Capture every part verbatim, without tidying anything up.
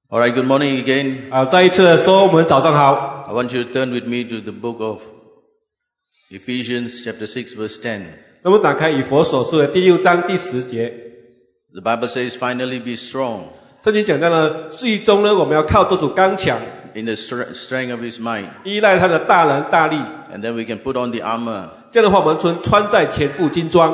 All right, good morning again. 好，再一次的说，我们早上好。 I want you to turn with me to the book of Ephesians chapter six verse ten. 那么打开以佛所书的第六章第十节， The Bible says, finally be strong 圣经讲到呢，最终呢，我们要靠这主刚强， in the stre- strength of his might. 依赖他的大能大力。 And then we can put on the armor. 这样的话，我们穿穿在全副军装。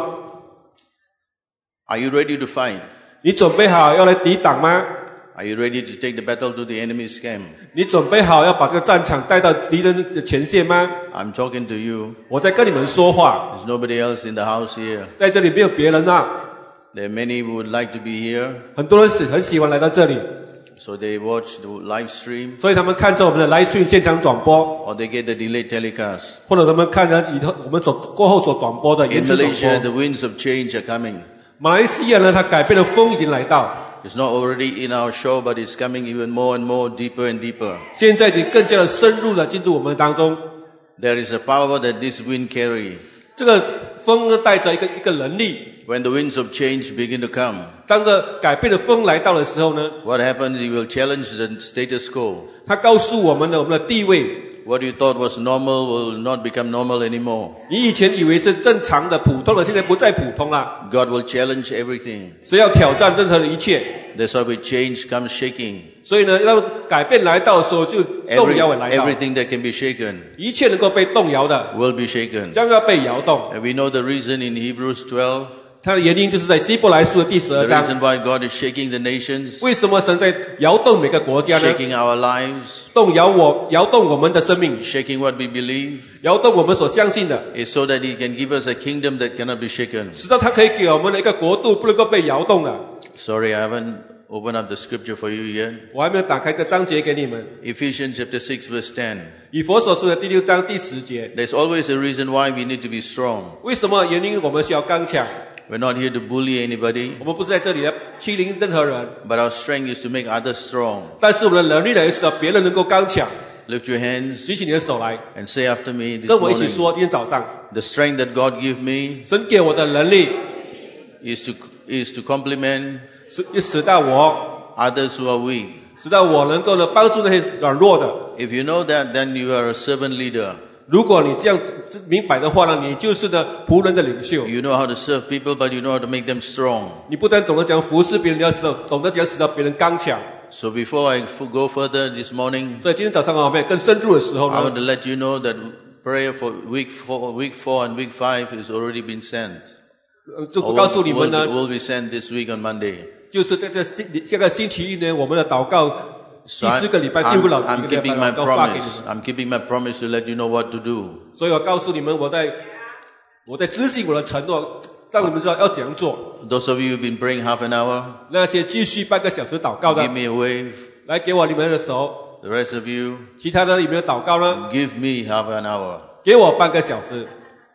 Are you ready to fight? 你准备好要来抵挡吗？ Are you ready to take the battle to the enemy's camp? 你准备好要把这个战场带到敌人的前线吗？ I'm talking to you. 我在跟你们说话， There's nobody else in the house here. 在这里没有别人啊。 There are many who would like to be here, 很多人是很喜欢来到这里， so they watch the live stream 所以他们看着我们的 live stream 现场转播， or they get the delayed telecast. 或者他们看着以后我们所过后所转播的 In 延迟转 Malaysia, 播。 the winds of change are coming. 马来西亚呢，它改变的风已经来到。 It's not already in our shore, but it's coming even more and more deeper and deeper. 现在已经更加的深入了进入我们当中。 There is a power that this wind carry. 这个风呢带着一个一个能力， When the winds of change begin to come, 当个改变的风来到的时候呢， what happens? It will challenge the status quo. 它告诉我们的我们的地位， What you thought was normal will not become normal anymore. 你以前以为是正常的、普通的，现在不再普通了。 God will challenge everything. 谁要挑战任何的一切？ That's why with change comes shaking. 所以呢，当改变来到的时候，就动 Every, 摇也来到， everything that can be shaken 一切能够被动摇的， will be shaken. 将要被摇动。 And we know the reason in Hebrews twelve. 它的原因就是在希伯来书的第十 The 二章。 reason why God is shaking the nations, 为什么神在摇动每个国家呢？ shaking our lives, 动摇我，摇动我们的生命， shaking what we believe, 摇动我们所相信的， is so that He can give us a kingdom that cannot be shaken. 使到它可以给我们的一个国度不能够被摇动的。 Sorry, I haven't opened up the scripture for you yet. 我还没有打开这章节给你们。 Ephesians chapter six verse ten. 以佛所书的第六章第十节， There's always a reason why we need to be strong. 为什么原因我们需要刚强？ We're not here to bully anybody, 我们不是在这里来欺凌任何人， but our strength is to make others strong. 但是我们的能力来使到别人能够刚强。 Lift your hands 举起你的手来， and say after me this 跟我一起 morning. 说：今天早上， The strength that God give me 神给我的能力， is to, is to complement 使使到我， others who are weak. 使到我能够呢帮助那些软弱的。 If you know that, then you are a servant leader. 如果你这样明白的话呢，你就是呢仆人的领袖。 You know how to serve people, but you know how to make them strong. 你不但懂得讲服侍别人，你要知道懂得讲使到别人刚强。 So before I f- go further this morning, 所以今天早上啊，我们也更深入的时候 I want 呢， to let you know that prayer for week four, week four and week five has already been sent. 呃就 Or 告诉 will, 你们 will, 呢， will be sent this week on Monday. 就是在这星下个星期一呢，我们的祷告 So 第 I, 四个礼拜 I'm, 第五个老 I'm 第一个礼 keeping 拜 my 祷告发给你 promise. 们。 I'm keeping my promise to let you know what to do. 所以我告诉你们，我在我在执行我的承诺，让你们知道要怎样做。 Those of you who've been praying half an hour, 那些继续半个小时祷告的 give，me a wave. 来给我你们的手； The rest of you, 其他的你们的祷告呢， give me half an hour. 给我半个小时。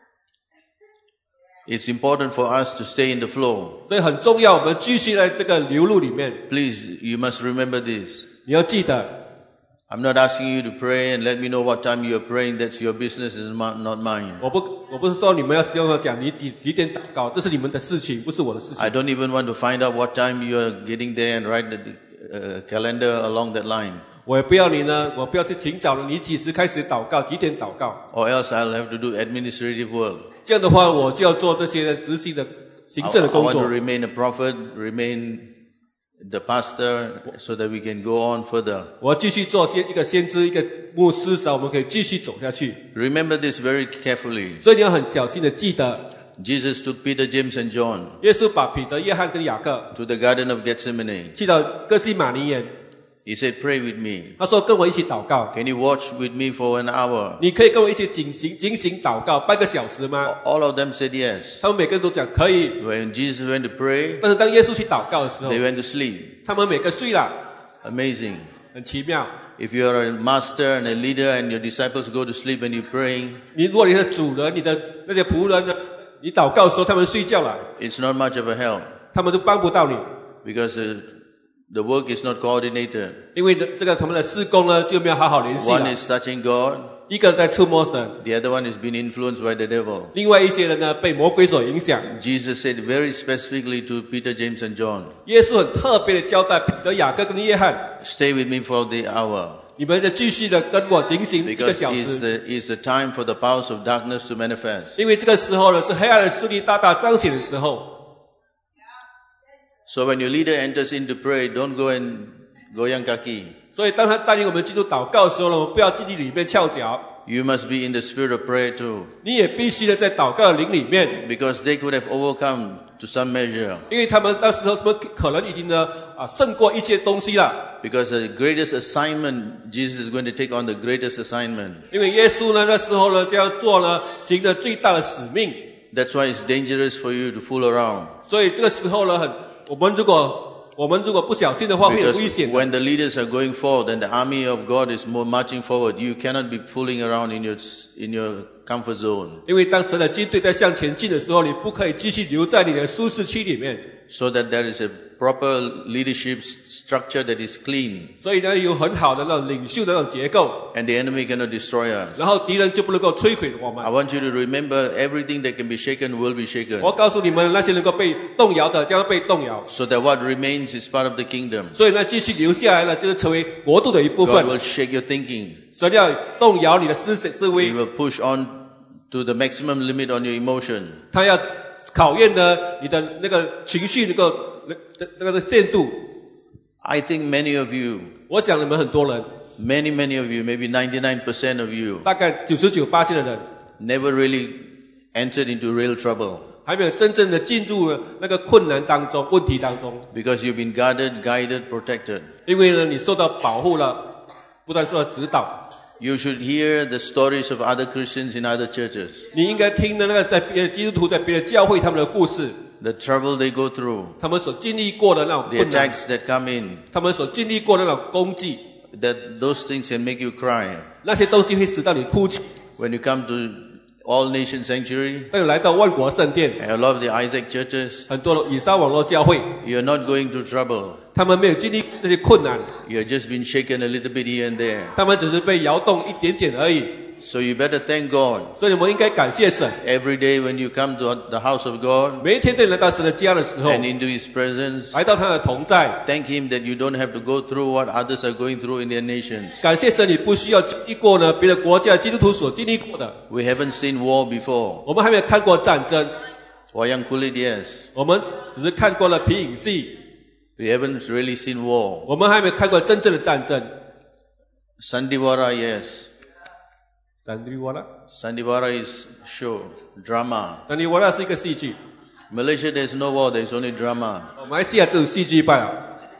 It's important for us to stay in the flow. 所以很重要，我们继续在这个流露里面。 Please, you must remember this. 你要记得， I'm not asking you to pray and let me know what time you're praying. That's your business, is not mine. 我不我不是说你们要跟我讲你几几点祷告，这是你们的事情，不是我的事情 I。don't even want to find out what time you're getting there and write the uh, calendar along that line. 我也不要你呢，我不要去请找了你几时开始祷告，几点祷告。 Or else I'll have to do administrative work. 这样的话，我就要做这些执行的行 I, 政的 I 工 want to 作。 remain a prophet, remain the pastor, so that we can go on further. 我要继续做先一个先知，一个牧师，使我们可以继续走下去。 Remember this very carefully. 所以你要很小心的记得， Jesus took Peter, James, and John 耶稣把彼得、约翰跟雅各 to the Garden of Gethsemane. 去到哥西马尼园， He said, pray with me. 他说跟我一起祷告。 Can you watch with me for an hour? 你可以跟我一起警行警醒祷告半个小时吗？ All of them said yes. 他们每个人都讲可以， When Jesus went to pray, 但是当耶稣去祷告的时候 they，went to sleep. 他们每个睡了， Amazing. 很奇妙。 If you are a master and a leader and your disciples go to sleep and you're praying, 你如果你是主人，你的那些仆人呢，你祷告的时候他们睡觉了， it's not much of a help 他们都帮不到你， because uh, the work is not coordinated. 因为这个他们的事工呢就没有好好联系 One 了。 is touching God, 一个在触摸神， the other one is being influenced by the devil. 另外一些人呢被魔鬼所影响。 Jesus said very specifically to Peter, James and John, 耶稣很特别的交代彼得、雅各跟约翰， stay with me for the hour, 你们就继续的跟我警醒一个 because 小 it's 时， the, it's the time for the powers of darkness to manifest. 因为这个时候呢是黑暗的势力大大彰显的时候。 So when your leader enters into prayer, don't go and goyang kaki. 所以当他带领我们进入祷告的时候呢，我们不要进去里面翘脚， You must be in the spirit of prayer too, 你也必须的在祷告的灵里面， because they could have overcome to some measure. 因为他们那时候他们可能已经呢啊胜过一切东西了。 Because the greatest assignment, Jesus is going to take on the greatest assignment. 因为耶稣呢那时候呢这样做呢，行了最大的使命。 That's why it's dangerous for you to fool around. 所以这个时候呢，很我们如果我们如果不小心的话，会有危 Because 险的。 when the leaders are going forward and the army of God is more marching forward, you cannot be fooling around in your in your comfort zone. 因为当神的军队在向前进的时候，你不可以继续留在你的舒适区里面。 So that there is a proper leadership structure that is clean, 所以呢，有很好的那种领袖的那种结构， and the enemy cannot destroy us. 然后敌人就不能够摧毁我 I 们。 want you to remember everything that can be shaken will be shaken. 我告诉你们，那些能够被动摇的将要被动摇。 So that what remains is part of the kingdom. 所以呢，继续留下来了，就是成为国度的一部 God 分。 will shake your thinking. 神要动摇你的思思 He 维， will push on to the maximum limit on your emotion. 他要考验呢你的那个情绪那个那那个的限度。 I think many of you, 我想你们很多人， many, many of you, maybe ninety-nine percent of you, 大概九十九八的人， never really entered into real trouble 还没有真正的进入那个困难当中、问题当中， because you've been guarded, guided, protected. 因为呢，你受到保护了，不断受到指导。 You should hear the stories of other Christians in other churches, 你应该听的那个在别的基督徒在别的教会他们的故事， the trouble they go through, 他们所经历过的那种 the 困难， attacks that come in, 他们所经历过的那种攻击， that those things can make you cry. 那些东西会使到你哭泣。 When you come to All Nation Sanctuary, 当你来到万国圣殿， a lot of the Isaac churches, 很多的以撒网络教会， you're not going through trouble. 他们没有经历这些困难， You're just been shaken a little bit here and there. 他们只是被摇动一点点而已。 So you better thank God. 所以我们应该感谢神。 Every day when you come to the house of God 每一天当你来到神的家的时候， and into His presence, 来到他的同在， thank Him that you don't have to go through what others are going through in their nations. 感谢神，你不需要经历过呢别的国家的基督徒所经历过的。 We haven't seen war before. 我们还没有看过战争， Wayang kulit, yes. 我们只是看过了皮影戏， We haven't really seen war. 我们还没有看过真正的战争。 Sandiwara, yes. 三迪瓦拉， Sandiwara is show, drama. 三迪瓦拉是一个戏剧， Malaysia, there's no war, there's only drama. 马来西亚只有戏剧罢了。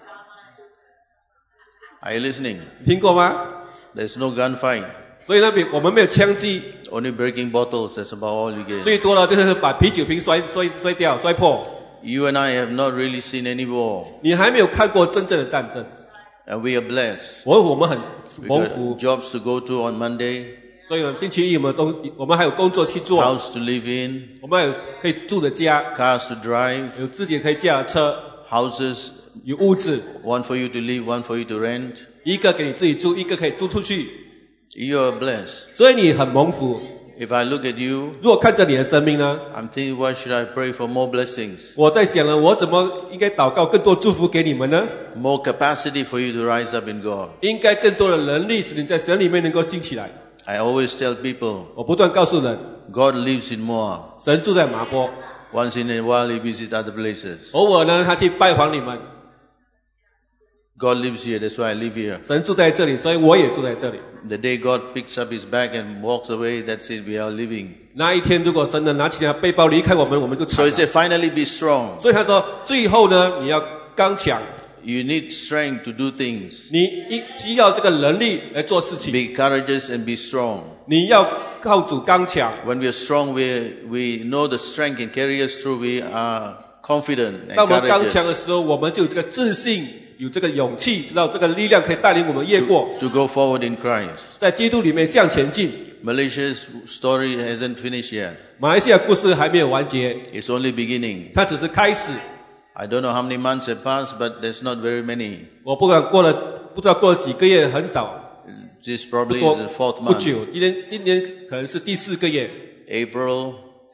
Are you listening? 你听过吗？ There's no gunfight. 所以那边我们没有枪击， Only breaking bottles, that's about all you get. 最多了就是把啤酒瓶摔摔摔掉、摔破。 You and I have not really seen any war. 你还没有看过真正的战争， And we are blessed. 我我们很 We 蒙 got 福， jobs to go to on Monday, 所以我们星期一我们都我们还有工作去做， house to live in, 我们还有可以住的家， cars to drive, 有自己可以驾的车， houses, 有屋子， one for you to live, one for you to rent. 一个给你自己住，一个可以租出去， You are blessed. 所以你很蒙福。 If I look at you, 如果看着你的生命呢， I'm thinking, why should I pray for more blessings? 我在想呢，我怎么应该祷告更多祝福给你们呢？ More capacity for you to rise up in God. 应该更多的能力使你在神里面能够兴起来。 I always tell people, 我不断告诉人， God lives in Moab. 神住在麻坡， Once in a while he visits other places. 偶尔呢他去拜访你们。 God lives here, that's why I live here. 神住在这里，所以我也住在这里。 The day God picks up his bag and walks away, that's it, we are living. 那一天，如果神能拿起他背包离开我们，我们就 So 惨 he 了。 said, finally be strong. 所以他说，最后呢，你要刚强， You need strength to do things. 你一需要这个能力来做事情， Be courageous and be strong. 你要靠主刚强。 When we are strong, we, we know the strength can carry us through. We are confident and 当我们刚强的 courageous 时候，我们就有这个自信，有这个勇气，知道这个力量可以带领我们越过， to, to go forward in Christ. 在基督里面向前进。 Malaysia's story hasn't finished yet. 马来西亚故事还没有完结， It's only beginning. 它只是开始。 I don't know how many months have passed, but there's not very many. 我不管过了，不知道过了几个月，很少。 This probably 不 is the fourth 不 month. 久，今天今年可能是第四个月。 April.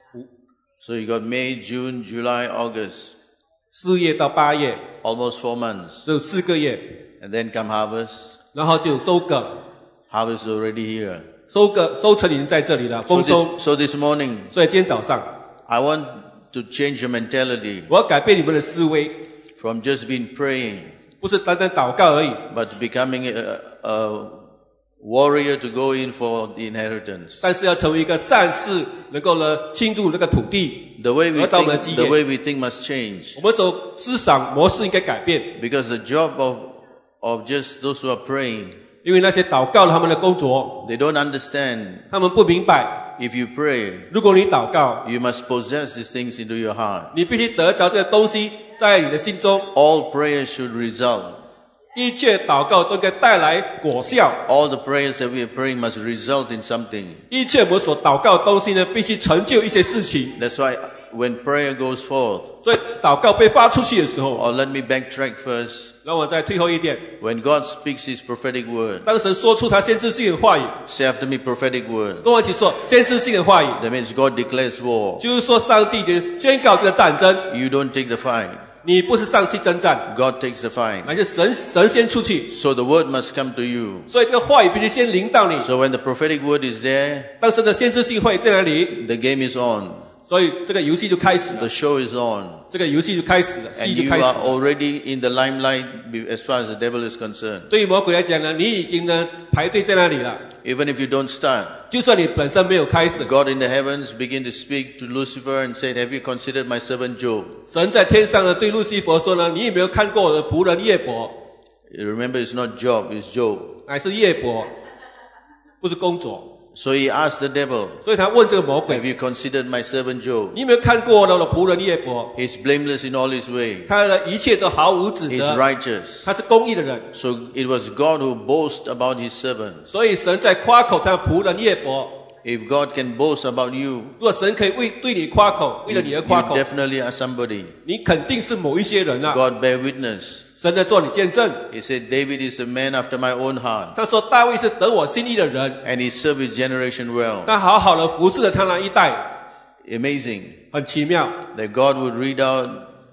So you got May, June, July, August. 四月到八月， Almost four months. 只有四个月， And then come harvest. 然后就收割， Harvest is already here. 收割收成已经在这里了， So 丰收。 this, so this morning, 所以今天早上， I want to change your mentality 我要改变你们的思维， from just being praying, 不是单单祷告而已， but becoming a, a warrior to go in for the inheritance. 但是要成为一个战士，能够呢侵入那个土地。 The way we 得到我们的 think, 基 the 业。 way we think must change. 我们所思想模式应该改变， Because the job of, of just those who are praying, 因为那些祷告他们的工作， they don't understand. 他们不明白， If you pray, 如果你祷告， you must possess these things into your heart. 你必须得着这个东西在你的心中。 All prayers should result. 一切祷告都应该带来果效， All the prayers that we are praying must result in something. 一切我们所祷告的东西呢，必须成就一些事情。 That's why when prayer goes forth, 所以祷告被发出去的时候， or let me backtrack first, 让我再退后一点。 when God speaks His prophetic word, 当神说出他先知性的话语， say after me prophetic word. 跟我一起说先知性的话语， That means God declares war. 就是说上帝的宣告这个战争， You don't take the fight. 你不是上去征战， God takes the fight. 而是神神先出去， So the word must come to you. 所以这个话语必须先临到你。 So when the prophetic word is there, 当时的先知性会在哪里？ the game is on. 所以这个游戏就开始了， The show is on. 这个游戏就开始了， And 戏就 you 开始 are 了。 already in the limelight as far as the devil is concerned. 对于魔鬼来讲呢，你已经呢排队在那里了。 Even if you don't start, 就算你本身没有开始， God in the heavens begin to speak to Lucifer and said, have you considered my servant Job? 神在天上呢对路西佛说呢，你有没有看过我的仆人耶伯？ Remember, it's not Job, it's Job. 乃是耶伯，不是工作。 So he asked the devil, 所以他问这个魔 have 鬼， you considered my servant Job? 你有没有看过我的仆人耶伯？ He's blameless in all his ways. 他的一切都毫无指 He's 责， righteous. 他是公义的人。 So it was God who boasts about his servant. 所以神在夸口他的仆人耶伯。 If God can boast about you, 如果神可以为对你夸口，为 you, 了你而 you 夸口， definitely are somebody. 你肯定是某一些人啊。 God bear witness. 神在做你见证。 He said, David is a man after my own heart. 他说大卫是得我心意的人， And he served his generation well. 他好好的服侍了他那一代， Amazing 很奇妙。 that God would read out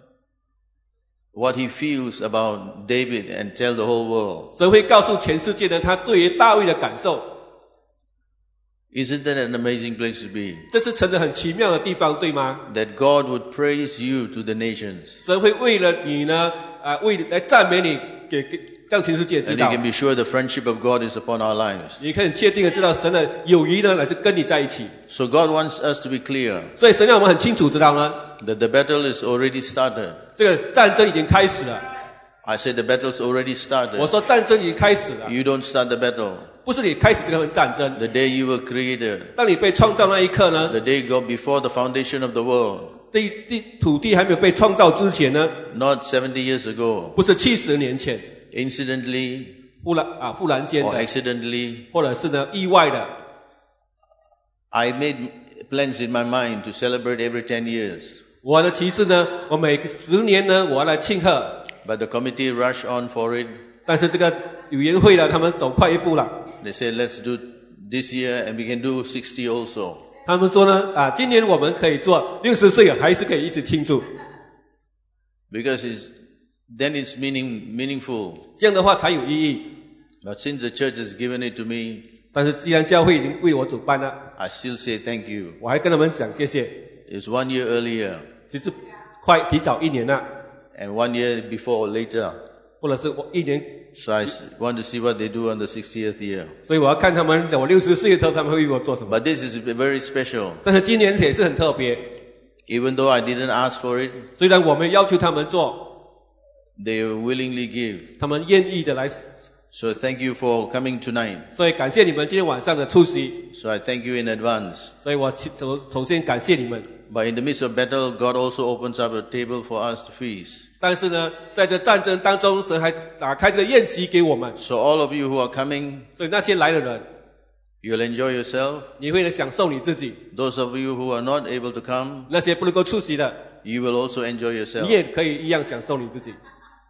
what he feels about David and tell the whole world. 神会告诉全世界呢，他对于大卫的感受。 Isn't that an amazing place to be? 这是成了很奇妙的地方，对吗？ That God would praise you to the nations. 神会为了你呢，啊、为来赞美你，给给让全世界知 And you 道。 can be sure the friendship of God is upon our lives. 你可以确定的知道神的友谊呢，乃是跟你在一起。 So God wants us to be clear 所以神让我们很清楚知道呢， that the battle is already started. 这个战争已经开始了。 I said the battle's already started. 我说战争已经开始了， You don't start the battle. 不是你开始这个战争。 The day you were created, 当你被创造那一刻呢， the day God before the foundation of the world, 地地土地还没有被创造之前呢， not seventy years ago, 不是七十年前， incidentally 忽然啊忽然间 or 的， accidentally, 或者是呢意外的， I made plans in my mind to celebrate every ten years. 我的骑士呢，我每十年呢，我要来庆贺。 But the committee rushed on for it. 但是这个委员会呢，他们走快一步了。 They said, let's do this year and we can do sixty also. 他们说呢，啊，今年我们可以做六十岁，还是可以一起庆祝。 Because it's, then it's meaning, meaningful. 这样的话才有意义。 But since the church has given it to me, 但是既然教会已经为我主办了， I still say thank you. 我还跟他们讲谢谢。 It's one year earlier 其实快提早一年了， and one year before or later. 或者是我一年， So I want to see what they do on the sixtieth year. 所以我要看他们，我六十岁的时候他们会为我做什么。 But this is very special. 但是今年也是很特别， Even though I didn't ask for it, 虽然我们要求他们做， they willingly give. 他们愿意的来， So thank you for coming tonight. 所以感谢你们今天晚上的出席。 So I thank you in advance. 所以我首首先感谢你们。 But in the midst of battle, God also opens up a table for us to feast. 但是呢，在这战争当中，神还打开这个宴席给我们。 So all of you who are coming, 所以那些来的人， you'll enjoy yourself. 你会享受你自己； Those of you who are not able to come, 那些不能够出席的， you will also enjoy yourself. 你也可以一样享受你自己。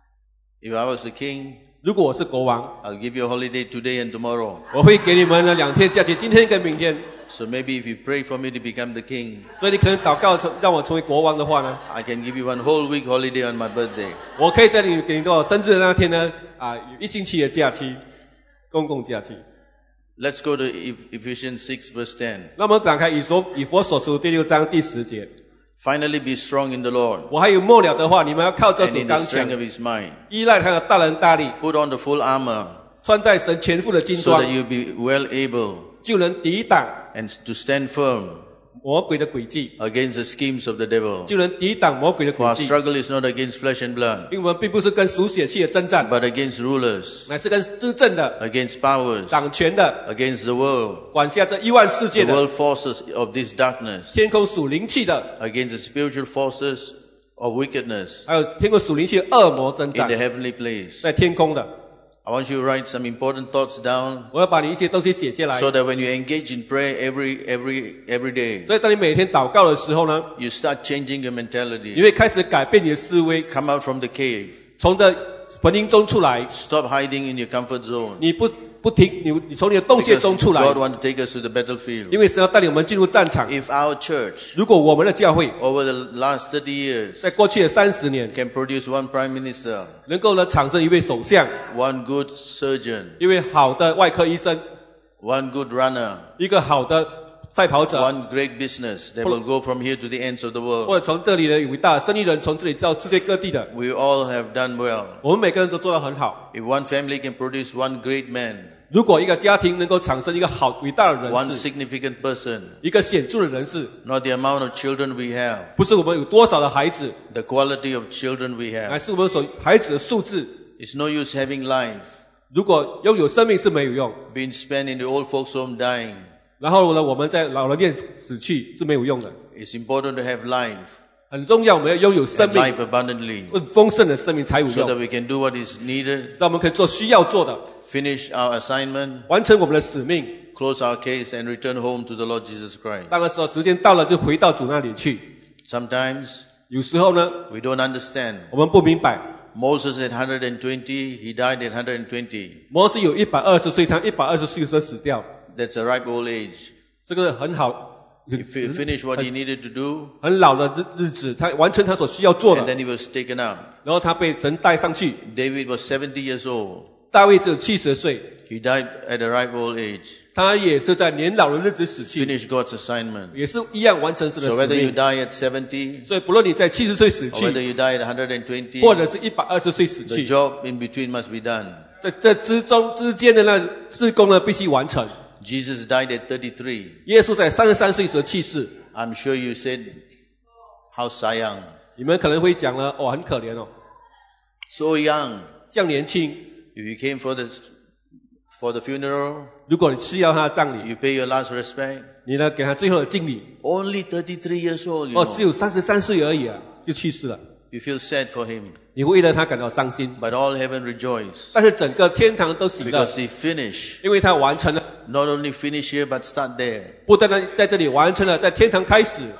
If I was the king, 如果我是国王， I'll give you a holiday today and tomorrow. 我会给你们呢两天假期，今天跟明天。 So maybe if you pray for me to become the king, 所以你可能祷告成让我成为国王的话呢， I can give you one whole week holiday on my birthday. 我可以在你给你到生日的那天呢，啊，有一星期的假期，公共假期。 Let's go to Ephesians six verse ten. 那么打开以所以弗所书第六章第十节。 Finally be strong in the Lord 我还有末了的话，你们要靠这 and 主 in the 刚强 strength，of his mind. 依赖他的大能大力， Put on the full armor 穿戴神全副的金 so 装 that，you'll be well able 就能抵挡 and to stand firm 魔鬼的诡计， against the schemes of the devil. 就能抵挡魔鬼的 For 诡 our 计。 struggle is not against flesh and blood, 因为我们并不是跟属血气的征战， but against rulers, 乃是跟执政的、 against powers, 掌权的， against the world, 管辖这亿万世界 the 的 world forces of this darkness, 天空属灵气的， against the spiritual forces of wickedness 还有天空属灵气的恶魔征 in 战 the，heavenly place. 在天空的。 I want you to write some important thoughts down 我要把你一些东西写下来， so that when you engage in prayer every, every, every day, 所以当你每天祷告的时候呢， you start changing your 你 mentality. 会开始改变你的思维， Come out from the cave. 从这坟茔中出来， Stop hiding in your comfort zone. 你不不停，你你从你的洞穴 Because 中出来， God wants to take us to the battlefield. 因为神要带领我们进入战场。 If our church 如果我们的教会 over the last thirty years 在过去的三十年 can produce one prime minister, 能够呢产生一位首相， one good surgeon, 一位好的外科医生， one good runner, 一个好的赛跑者， one great business that will go from here to the ends of the 或 world, 者从这里的伟大的生意人，从这里到世界各地的， we all have done well. 我们每个人都做得很好。 If one family can produce one great man, 如果一个家庭能够产生一个好伟大的 one 人士， significant person, 一个显著的人士， not the amount of children we have, 不是我们有多少的孩子， the quality of children we 乃 have. 是我们所孩子的数字。 It's no use having life, 如果拥有生命是没有用， being spent in the old folks home dying. 然后呢，我们在老人院死去是没有用的。 It's important to have life, 很重要，我们要拥有生 and 命， life abundantly, 更丰盛的生命才有 so 用， that we can do what is needed, 让我们可以做需要做的， finish our assignment, 完成我们的使命。 close our case, and return home to the Lord Jesus Christ. 那个时候时间到了，就回到主那里去。 Sometimes 有时候呢， we don't understand. 我们不明白， Moses at one hundred twenty, he died at one hundred twenty. 摩西有一百二十岁，他一百二十岁的时候死掉， That's a ripe old age. 这个很好， He fi- finished what he needed to do, 很老的日日子，他完成他所需要做 and 的， then he was taken up. 然后他被神带上去。 David was seventy years old. 大卫只有七十岁， He died at a ripe old age. 他也是在年老的日子死去， Finished God's assignment. 也是一样完成神的 So 使 whether you 命。 die at seventy, 所以不论你在七十岁死 or whether 去， you die at one hundred twenty, 或者是一百二十岁死 the 去， job in between must be done. 在这之中之间的那事工呢，必须完成。 Jesus died at thirty-three. 耶稣在三十三岁时去世， I'm sure you said, how sayang. 你们可能会讲了，哦，很可怜哦， So young. 这样年轻。 If you came for the, for the funeral, 如果你需要他的葬礼， you pay your last respect. 你呢给他最后的敬礼， Only thirty-three years old, you 哦，只 know. 有三十三岁而已啊，就去世了。 You feel sad for him. 你会为了他感到伤心， But all heaven rejoice. 但是整个天堂都喜乐， Because he finished. 因为他完成了， Not only finish here, but start there. 不单单在这里完成了，在天堂开始。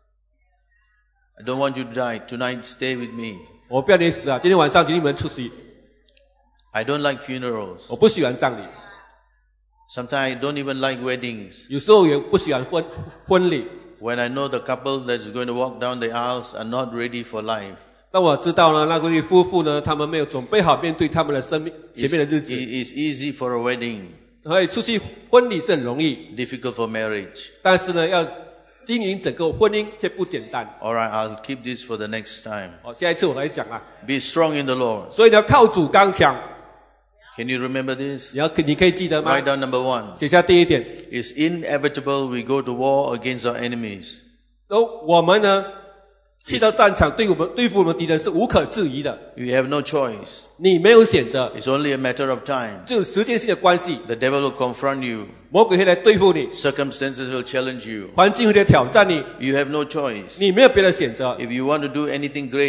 I don't want you to die. Tonight, stay with me. 我不要你死啊！今天晚上请你们出席。 I don't like funerals. 我不喜欢葬礼， Sometimes I don't even like weddings. 有时候也不喜欢婚婚礼。 When I know the couple that's going to walk down the aisles are not ready for life. 但我知道呢，那对夫妇呢，他们没有准备好面对他们的生命前 It's, 面的日子， it- it's easy for a wedding, 所以出席婚礼是很容易， difficult for marriage. 但是呢，要经营整个婚姻却不简单。 All right, I'll keep this for the next time. 好，下一次我来讲啊。 Be strong in the Lord. 所以你要靠主刚强， Can you remember this? 你要你可以记得吗 Write？down number one. 写下第一点， It's inevitable we go to war against our enemies. 然后我们呢去到战场，对我们对付我们敌人是无可置疑的， You have no choice. 你没有选择， It's only a matter of time. 只有时间性的关系， The devil will confront you. 魔鬼会来对付你， Circumstances will challenge you. 环境会来挑战你， You have no choice. 你没有别的选择。 If you want to do anything great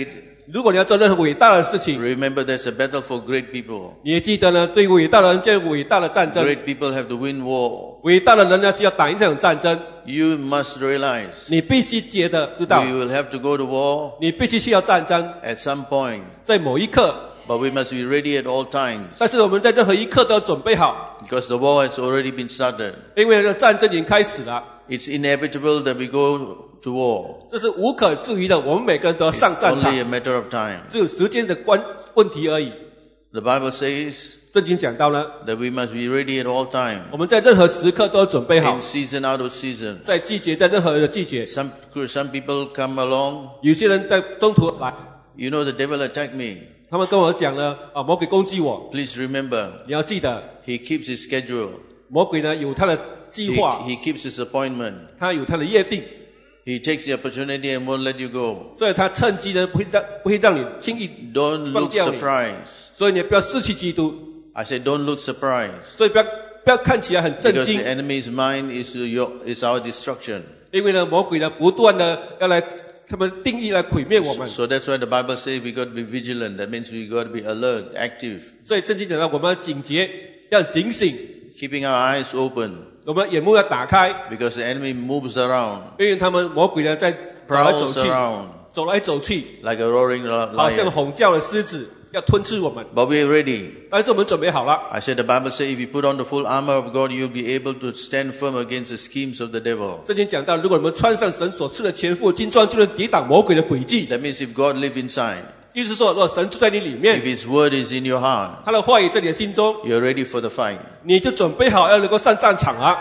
如果你要做任何伟大的事情， remember there's a battle for great people. 你也记得呢，对伟大的人就有伟大的战争。 Great people have to win war. 伟大的人呢是要打赢这场战争。 You must realize 你必须觉得知道， we will have to go to war 你必须需要战争， at some point, 在某一刻。 but we must be ready at all times 但是我们在任何一刻都要准备好， because the war has already been started. 因为这个战争已经开始了。 It's inevitable that we go to war. 这是无可置疑的，我们每个人都要 It's 上战场 only，a matter of time. 只有时间的关问题而已。 The Bible says 圣经讲到呢， that we must be ready at all times. 我们在任何时刻都要准备好 In，season, out of season. 在季节，在任何的季节。 Some, some people come along. 有些人在中途来， You know, the devil attacked me. 他们跟我讲呢，啊，魔鬼攻击我， Please remember, 你要记得， he keeps his schedule. 魔鬼呢有他的计 He, 划， he keeps his appointment. 他有他的约定， He takes the opportunity and won't let you go. 所以他趁机呢不会让不会让你轻易 Don't 放 look 掉你， surprised. 所以你不要失去基督， I said, don't look surprised. 所以不要不要看起来很震 Because 惊 the，enemy's mind is, your, is our destruction. 因为呢魔鬼呢不断的要来，他们定义来毁灭我们， So that's why the Bible says we got to be vigilant. That means we got to be alert, active, 所以圣经讲到我们要警觉，要警醒， keeping our eyes open 我们眼目要打开， because the enemy moves around, 因为他们魔鬼呢在走来走 prowls 去， around 走来走去， like a roaring 好像 lion. 吼叫的狮子要吞吃我们， But we're ready. 但是我们准备好了。 I said the Bible says if you put on the full armor of God, you'll be able to stand firm against the schemes of the devil. 圣经讲到，如果我们穿上神所赐的全副军装，就能抵挡魔鬼的诡计。 That means if God lives inside, 意思是说，如果神住在你里 if 面， His word is in your heart, 他的话语在你的心中， you're ready for the fight. 你就准备好要能够上战场了。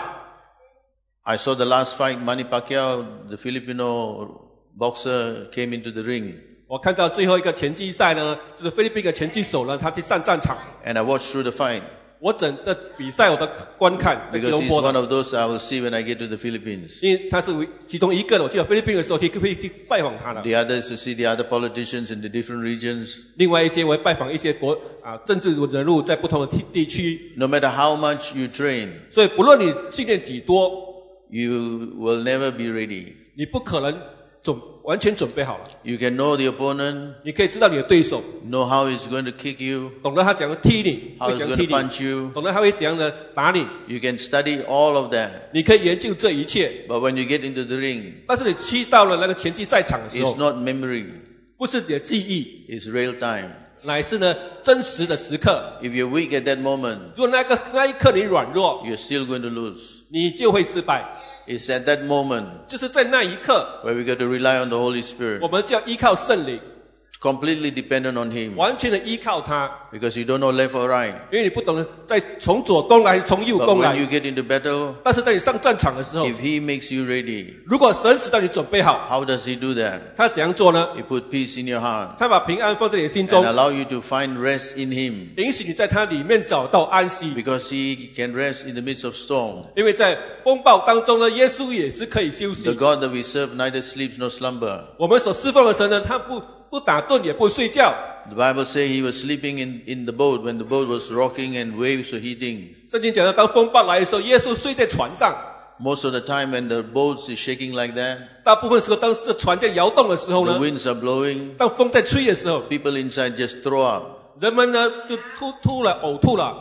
I saw the last fight, Manny Pacquiao, the Filipino boxer, came into the ring. 我看到最后一个拳击赛呢，就是菲律宾的拳击手呢，他去上战场。 And I watched through the fight 我整个比赛我都观看，在吉 because 隆 he's 坡 one 的， of those I will see when I get to the Philippines. 因为他是其中一个的。我记得菲律宾的时候，去会去拜访他的。 The others to see the other politicians in the different regions. 另外一些，我会拜访一些国啊政治人物在不同的地地区。 No matter how much you train, 所以不论你训练几多， you will never be ready. 你不可能准完全准备好了。 You can know the opponent, 你可以知道你的对手， know how he's going to kick you, 懂得他怎样踢你， how 会 he's 怎样 going 踢 to 你， punch you. 懂得他会怎样的打你。 You can study all of that. 你可以研究这一切， But when you get into the ring, 但是你去到了那个拳击赛场的时 it's 候， not memory, 不是你的记忆， it's real time. 乃是呢真实的时刻。 If you're weak at that moment, 如果那个那一刻你软弱， you're still going to lose. 你就会失败。 It's at that moment 就是在那一刻， where we got to rely on the Holy Spirit, 我们就要依靠圣灵， completely dependent on Him, 完全的依靠他， because you don't know left or right. 因为你不懂得在从左攻来，还是从右 But 攻 when you 来。 get into battle, 但是当你上战场的时候， if He makes you ready, 如果神使到你准备好， how does He do that? 他怎样做呢？ He put peace in your heart 他把平安放在你的心 and 中， allow you to find rest in Him, 允许你在他里面找到安息。 because He can rest in the midst of storm. 因为在风暴当中呢，耶稣也是可以休 The 息。 God that we serve neither sleeps nor slumber. 我们所侍奉的神呢，他不不打盹也不睡觉。 The Bible says He was sleeping in, in the boat when the boat was rocking and waves were hitting. 圣经讲到，当风暴来的时候，耶稣睡在船上。 Most of the time when the boat is shaking like that, 大部分时候，当这船在摇动的时候 the 呢， winds are blowing, 当风在吹的时候， people inside just throw up. 人们呢就吐吐了、呕吐了，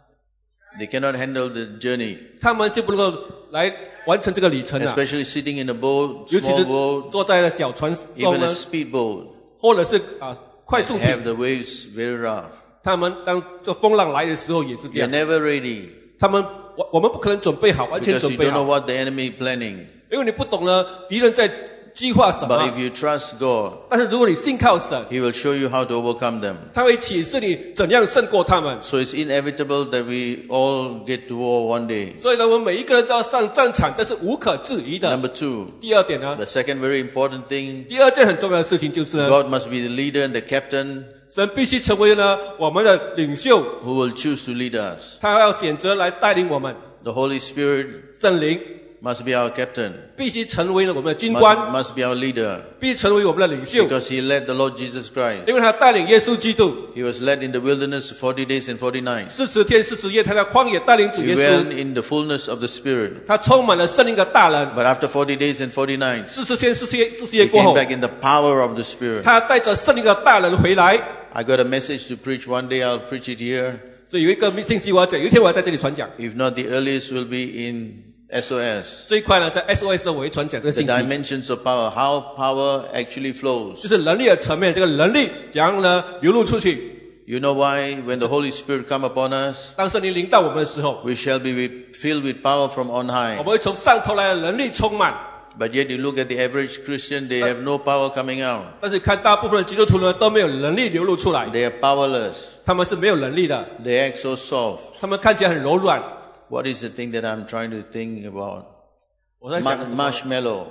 They cannot handle the journey, 他们就不能够来完成这个旅程了。 especially sitting in a boat, 尤其 small 是 boat, 坐在了小船中 even 呢 a，speedboat, 或者是啊快速艇， have the waves very rough. 他们当这风浪来的时候也是这 You're 样。 never ready 他们我我们不可能准备好，完全 because 准 you 备 don't know 好， what the enemy is planning. 因为你不懂呢敌人在计划什 But if 么。 you trust God, 但是如果你信靠神， He will show you how to overcome them. 他会启示你怎样胜过他们。 So it's inevitable that we all get to war one day. 所以呢，我们每一个人都要上战场，这是无可置疑的。 Number two, 第二点呢， the second very important thing, 第二件很重要的事情就是呢， God must be the leader and the captain 神必须成为呢我们的领袖， who will choose to lead us. 他要选择来带领我们。 The Holy Spirit 圣灵 must be our captain, 必须成为了我们的军官， must, must be our leader, 必须成为我们的领袖， because he led the Lord Jesus Christ. 因为他带领耶稣基督 He was led in the wilderness forty days and forty nights. 四十天四十夜，他在荒野带领主 He 耶 went 稣， in the fullness of the Spirit. 他充满了圣灵的大能。 But after forty days and forty nights, 四十天四十夜四十 he 夜过 came 后， back in the power of the Spirit. 他带着圣灵的大能回来。 I got a message to preach one day. I'll preach it here. 所以有一个信息我要讲，有一天我要在这里传讲。 If not, the earliest will be in S O S. 最快呢，在 S O S 我会传讲这个 The 信息， dimensions of power, how power actually 就 flows. 是能力的层面，这个能力怎样呢流露出去。 You know why? When the Holy Spirit come upon us, 当圣灵临到我们的时候， we shall be with, filled with power from on 我 high. 们会从上头来的能力充满。 But yet you look at the average Christian, they have no power coming out. 但是看大部分的基督徒呢，都没有能力流露出来， They are powerless. 他们是没有能力的， They act so soft. 他们看起来很柔软。 What is the thing that I'm trying to think about? 我在想的 Ma- 是什么 marshmallow.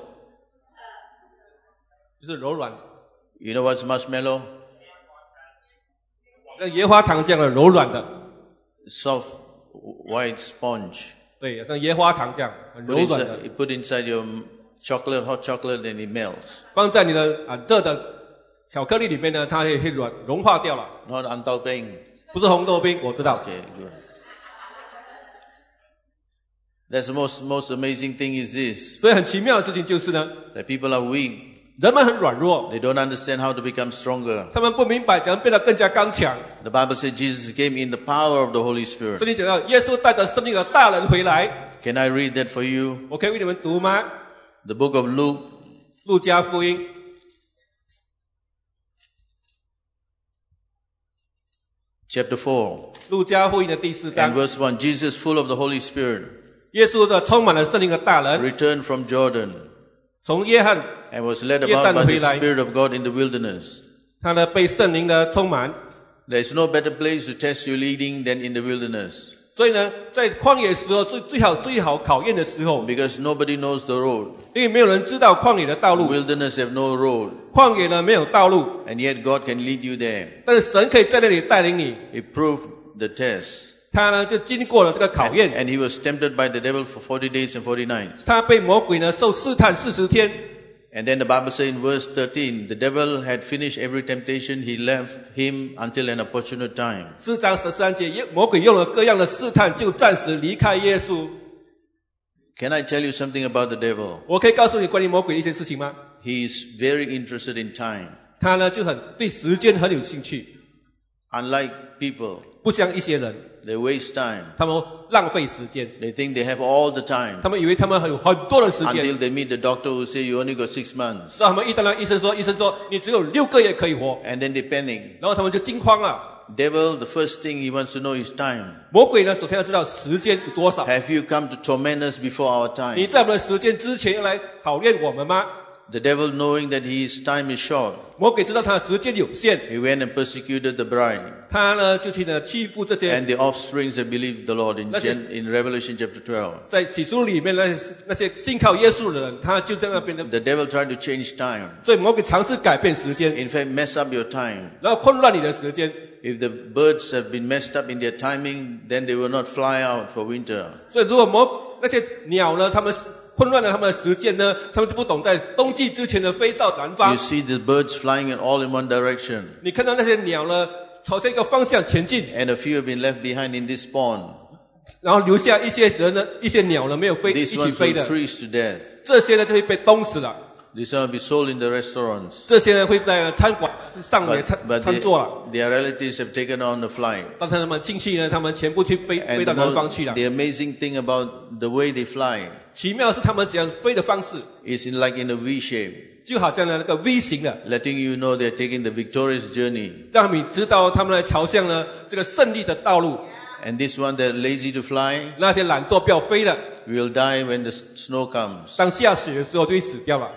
就是柔软， You know what's marshmallow? 跟椰花糖这样的柔软的， Soft white sponge. 对，像椰花糖这样很 Put 柔软的 inside, you put inside your chocolate, hot chocolate, and it melts. 放在你的啊热的巧克力里面呢，它也会软融化掉了。 Not antau-peng. 不是红豆冰，我知道。 Okay, good. That's the most, most amazing thing is this, 所以很奇妙的事情就是呢， that people are weak. 人们很软弱， They don't understand how to become stronger. 他们不明白怎样变得更加刚强。 The Bible says Jesus came in the power of the Holy Spirit. 圣经讲到，耶稣带着生命的大能回来。 Can I read that for you? 我可以为你们读吗？ The book of Luke, 路加福音 chapter four, 路加福音的第四 and 章， verse one. Jesus, full of the Holy Spirit, 耶稣的充满了圣灵的大能， returned from Jordan 从约翰 and was led 约 about 旦 by 回 the 来， Spirit of God in the wilderness. 他呢被圣灵的充满， There is no better place to test your leading than in the wilderness, 所以呢，在旷野的时候最最好最好考验的时候， because nobody knows the road. 因为没有人知道旷野的道路， Wilderness have no road, 旷野呢没有道路， and yet God can lead you there. 但是神可以在那里带领你。 He proved the test. 他呢就经过了这个考 And, 验， and he was tempted by the devil for forty days and forty nights. 他被魔鬼呢受试探四十天。 And then the Bible says in verse thirteen, the devil had finished every temptation. He left him until an opportune time. 四章十三节，耶魔鬼用了各样的试探，就暂时离开耶稣。 Can I tell you something about the devil? 我可以告诉你关于魔鬼的一些事情吗？ He is very interested in time. 他呢就很对时间很有兴趣， Unlike people, 不像一些人， they waste time. 他们浪费时间， They think they have all the time 他们以为他们有很多的时 until 间。 they meet the doctor who say you only got six months. 让他们一到那医生说，医生说你只有六个月可以活， And then they panic. 然后他们就惊慌了。 Devil, the first thing he wants to know is time. 魔鬼呢，首先要知道时间有多少。 Have you come to torment us before our 你 time? 在我们的时间之前要来考验我们吗？ The devil, knowing that his time is short, 魔鬼知道他的时间有限， he went and persecuted the bride 他呢就去呢欺负这些 and the offsprings that believed the Lord in, That is- Gen- in Revelation chapter twelve. 在起初里面那些那些信靠耶稣的人，他就在那边的。 The devil tried to change time. 所以魔鬼尝试改变时间， In fact, mess up your time. 然后混乱你的时间。 If the birds have been messed up in their timing, then they will not fly out for winter. 所以如果魔那些鸟呢，他们混乱了他们的时间呢，他们就不懂在冬季之前的飞到南方 You。see the birds flying in all in one direction, 你看到那些鸟呢，朝向一个方向前进， and a few have been left behind in this pond. 然后留下一些人呢，一些鸟呢没有飞一 These 起 ones 飞 will 的， freeze to death. 这些呢就会被冻死了。 These ones will be sold in the restaurants. 这些呢会在餐馆上来 But, 餐 but 餐 they, 桌了。 their relatives have taken on the flight. 但他们亲戚呢，他们全部去飞飞 And 到 the, 南方 most, 去了。 the amazing thing about the way they fly 奇妙的是他们怎样飞的方式， is in like in a V shape, 就好像呢那个 V 型的， letting you know they're taking the victorious journey. 让你知道他们来朝向呢这个胜利的道路。 And this one that lazy to fly 那些懒惰不要飞的， will die when the s- snow comes. 当下雪的时候就会死掉了。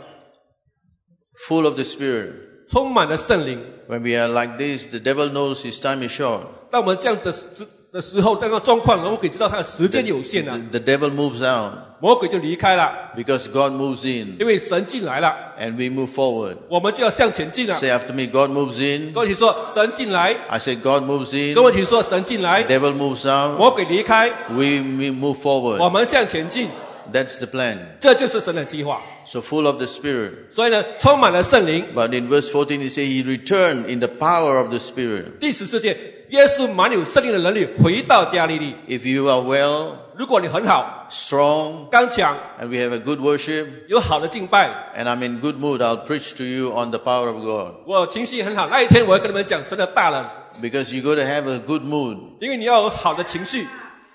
Full of the Spirit. 充满了圣灵。 When we are like this, the devil knows his time is short. 当我们这样的时的时候，这样的状况，魔鬼知道他的时间有限 The, 啊， the devil moves out 魔鬼就离开了， because God moves in 因为神进来了， and we move forward. 我们就要向前进了。 Say after me, God moves in. 跟我一起说，神进来。 I said, God moves in. 跟我一起说，神进来。 Devil moves out. 魔鬼离开， We, we move 我 forward. 们向前进。 That's the plan. 这就是神的计划。 So full of the Spirit. 所以呢，充满了圣灵。 But in verse fourteen, he says he returned in the power of the Spirit. 第十四节，耶稣满有圣灵的能力回到加利利。 If you are well, 如果你很好、 strong, 刚强， and we have a good worship, 有好的敬拜， and I'm in good mood, I'll preach to you on the power of God. 我情绪很好，那一天我会跟你们讲神的大能， Because you got to have a good mood. 因为你要有好的情绪。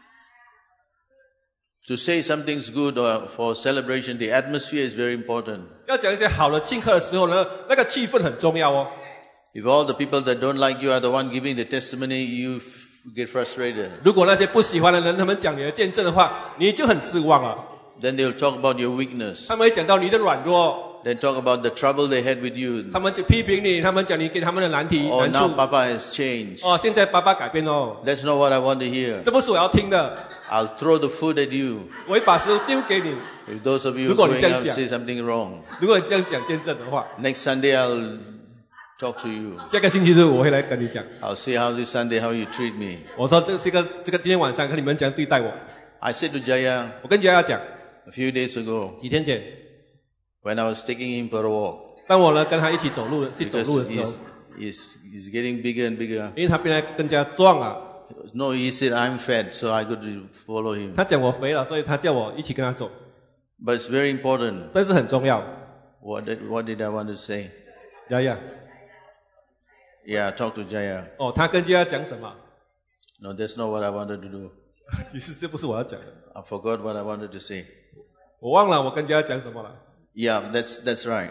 To say something's good or for celebration, the atmosphere is very important. 要讲一些好的庆贺的时候呢，那个气氛很重要哦。 If all the people that don't like you are the one giving the testimony, you f- get frustrated. 如果那些不喜欢的人，他们讲你的见证的话，你就很失望了。 Then they'll talk about your weakness. 他们会讲到你的软弱， They talk about the trouble they had with you. 他们就批评你，他们讲你给他们的难题、 Oh, 难 now 处。 Papa has changed. 哦，现在爸爸改变哦， That's not what I want to hear. 这不是我要听的。 I'll throw the food at you. 我会把食物丢给你。 If those of you 如果你 going 这样 out 讲。 say something wrong, 如果你这样讲见证的话， next Sunday I'll talk to you. 下个星期日我会来跟你讲。 I'll see how this Sunday how you treat me. 我说这这个这个今天晚上看你们怎样对待我。 I said to Jaya 我跟家家讲， a few days ago 几天前， when I was taking him for a walk, 当我呢跟他一起走路去走 because 路的时候 he's,，he's, he's getting bigger and bigger. 因为他变得更加壮了。 No, he said I'm fat, so I got to follow him. 他讲我肥了，所以他叫我一起跟他走， But it's very important. 但是很重要。 What did, what did I want to say? 丫丫， Yeah, talk to Jaya. 哦，他跟家家讲什么？ No, that's not what I wanted to do. 其实这不是我要讲的， I forgot what I wanted to say. 我忘了我跟家家讲什么了。 Yeah, that's, that's right.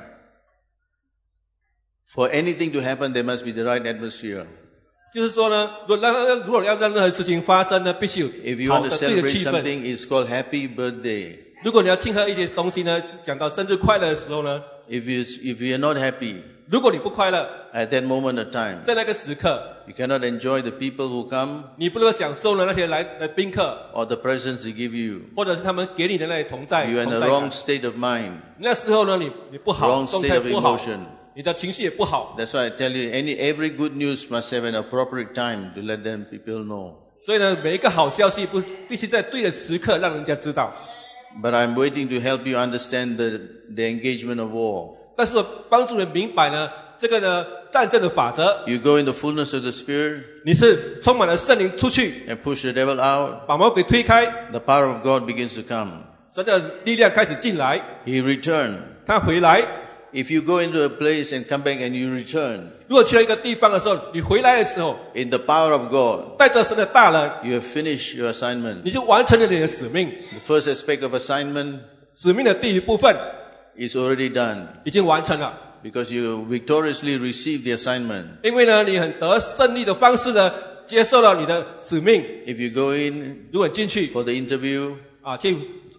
For anything to happen, there must be the right atmosphere. 就是说呢，如果让如果要让任何事情发生呢，必须 If 有 you 好 want to 的对的 celebrate 气氛。 something, it's called happy birthday. 如果你要庆贺一些东西呢，讲到生日快乐的时候呢， If you, if you're not happy 如果你不快乐， at that moment of time, 在那个时刻， you cannot enjoy the people who come 你不能享受了那些来的宾客， or the presents they give you. 或者是他们给你的那些同在 You're in 同 a 在 wrong 感。 state of mind, 那时候呢，你你不好， wrong 状 state 态 of 不好， emotion. 你的情绪也不好。 That's why I tell you, any every good news must have an appropriate time to let them people know. 所以呢，每一个好消息不必须在对的时刻让人家知道。 But I'm waiting to help you understand the, the engagement of war. 但是我帮助人明白呢，这个呢战争的法则， You go in the fullness of the Spirit 你是充满了圣灵出去， and push the devil out. 把魔鬼推开， The power of God begins to come. 神的力量开始进来， He returned. 他回来。 If you go into a place and come back and you return 如果去了一个地方的时候，你回来的时候， in the power of God, 带着神的大能， you have finished your assignment. 你就完成了你的使命。 The first aspect of assignment 使命的第一部分 is already done 已经完成了， because you victoriously received the assignment. 因为呢，你很得胜利的方式呢，接受了你的使命。 If you go in 如果你进去 for the interview 啊，去，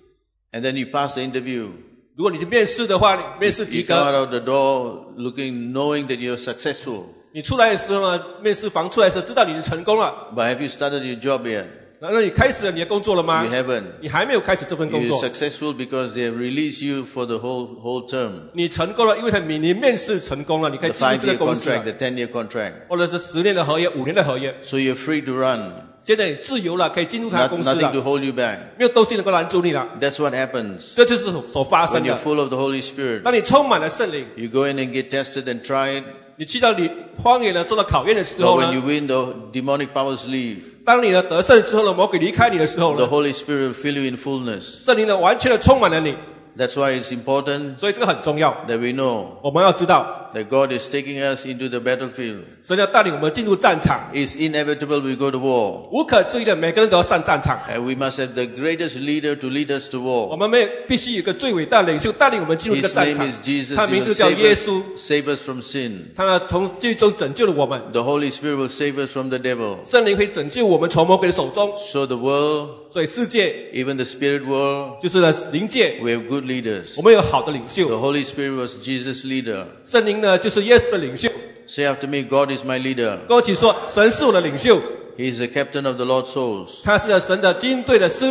and then you pass the interview, 如果你去面试的话，你面试及 you come 格， out of the door looking, knowing that you're successful. 你出来的时候呢，面试房出来的时候，知道你是成功了。 But have you started your job yet? 那你开始了你的工作了吗 You？haven't. 你还没有开始这份工 You're 作， successful because they have released you for the whole whole term. 你成功了，因为他你你面试成功了，你可以 The 进入这 five-year 个公司 contract, 了， the ten-year contract. 或者是十年的合约、五年的合约。 So you're free to run. 现在你自由了，可以进入他的 Not, 公司 nothing to 了， hold you back. 没有东西能够拦住你了。 That's what happens 这就是所所发生 when you're 的。 full of the Holy Spirit. 当你充满了圣灵， You go in and get tested and tried. 你去到你荒野呢受到考验的时 But 候 when you 呢， win, the demonic powers leave. 当你呢得胜之后呢，魔鬼离开你的时候 The 呢， Holy Spirit will fill you in fullness. 圣灵呢完全的充满了你， That's why it's important 所以这个很重要。 that we know 我们要知道， that God is taking us into the battlefield. 神要带领我们进入战场， It's inevitable we go to war. 无可置疑的，每个人都要上战场。 And we must have the greatest leader to lead us to 我 war. 们没必须有一个最伟大的领袖带领我们进入这个 His 战 name 场 is。Jesus. 他 He 名 will 字叫 save 耶 us, 稣， save us from sin. 他呢从最终拯救了我们。 The Holy Spirit will save us from the devil. 圣灵会拯救我们从魔鬼的手中， So the world, 所以世界 even the spirit world, 就是呢灵界， we have good leaders. 我们有好的领 The 袖。 Holy Spirit was Jesus' leader. 圣灵呢就是耶稣的领袖。 Say after me, God is my leader. 跟我一起说，神是我的领袖， He is the captain of the Lord's souls. 他是神的军队的司令。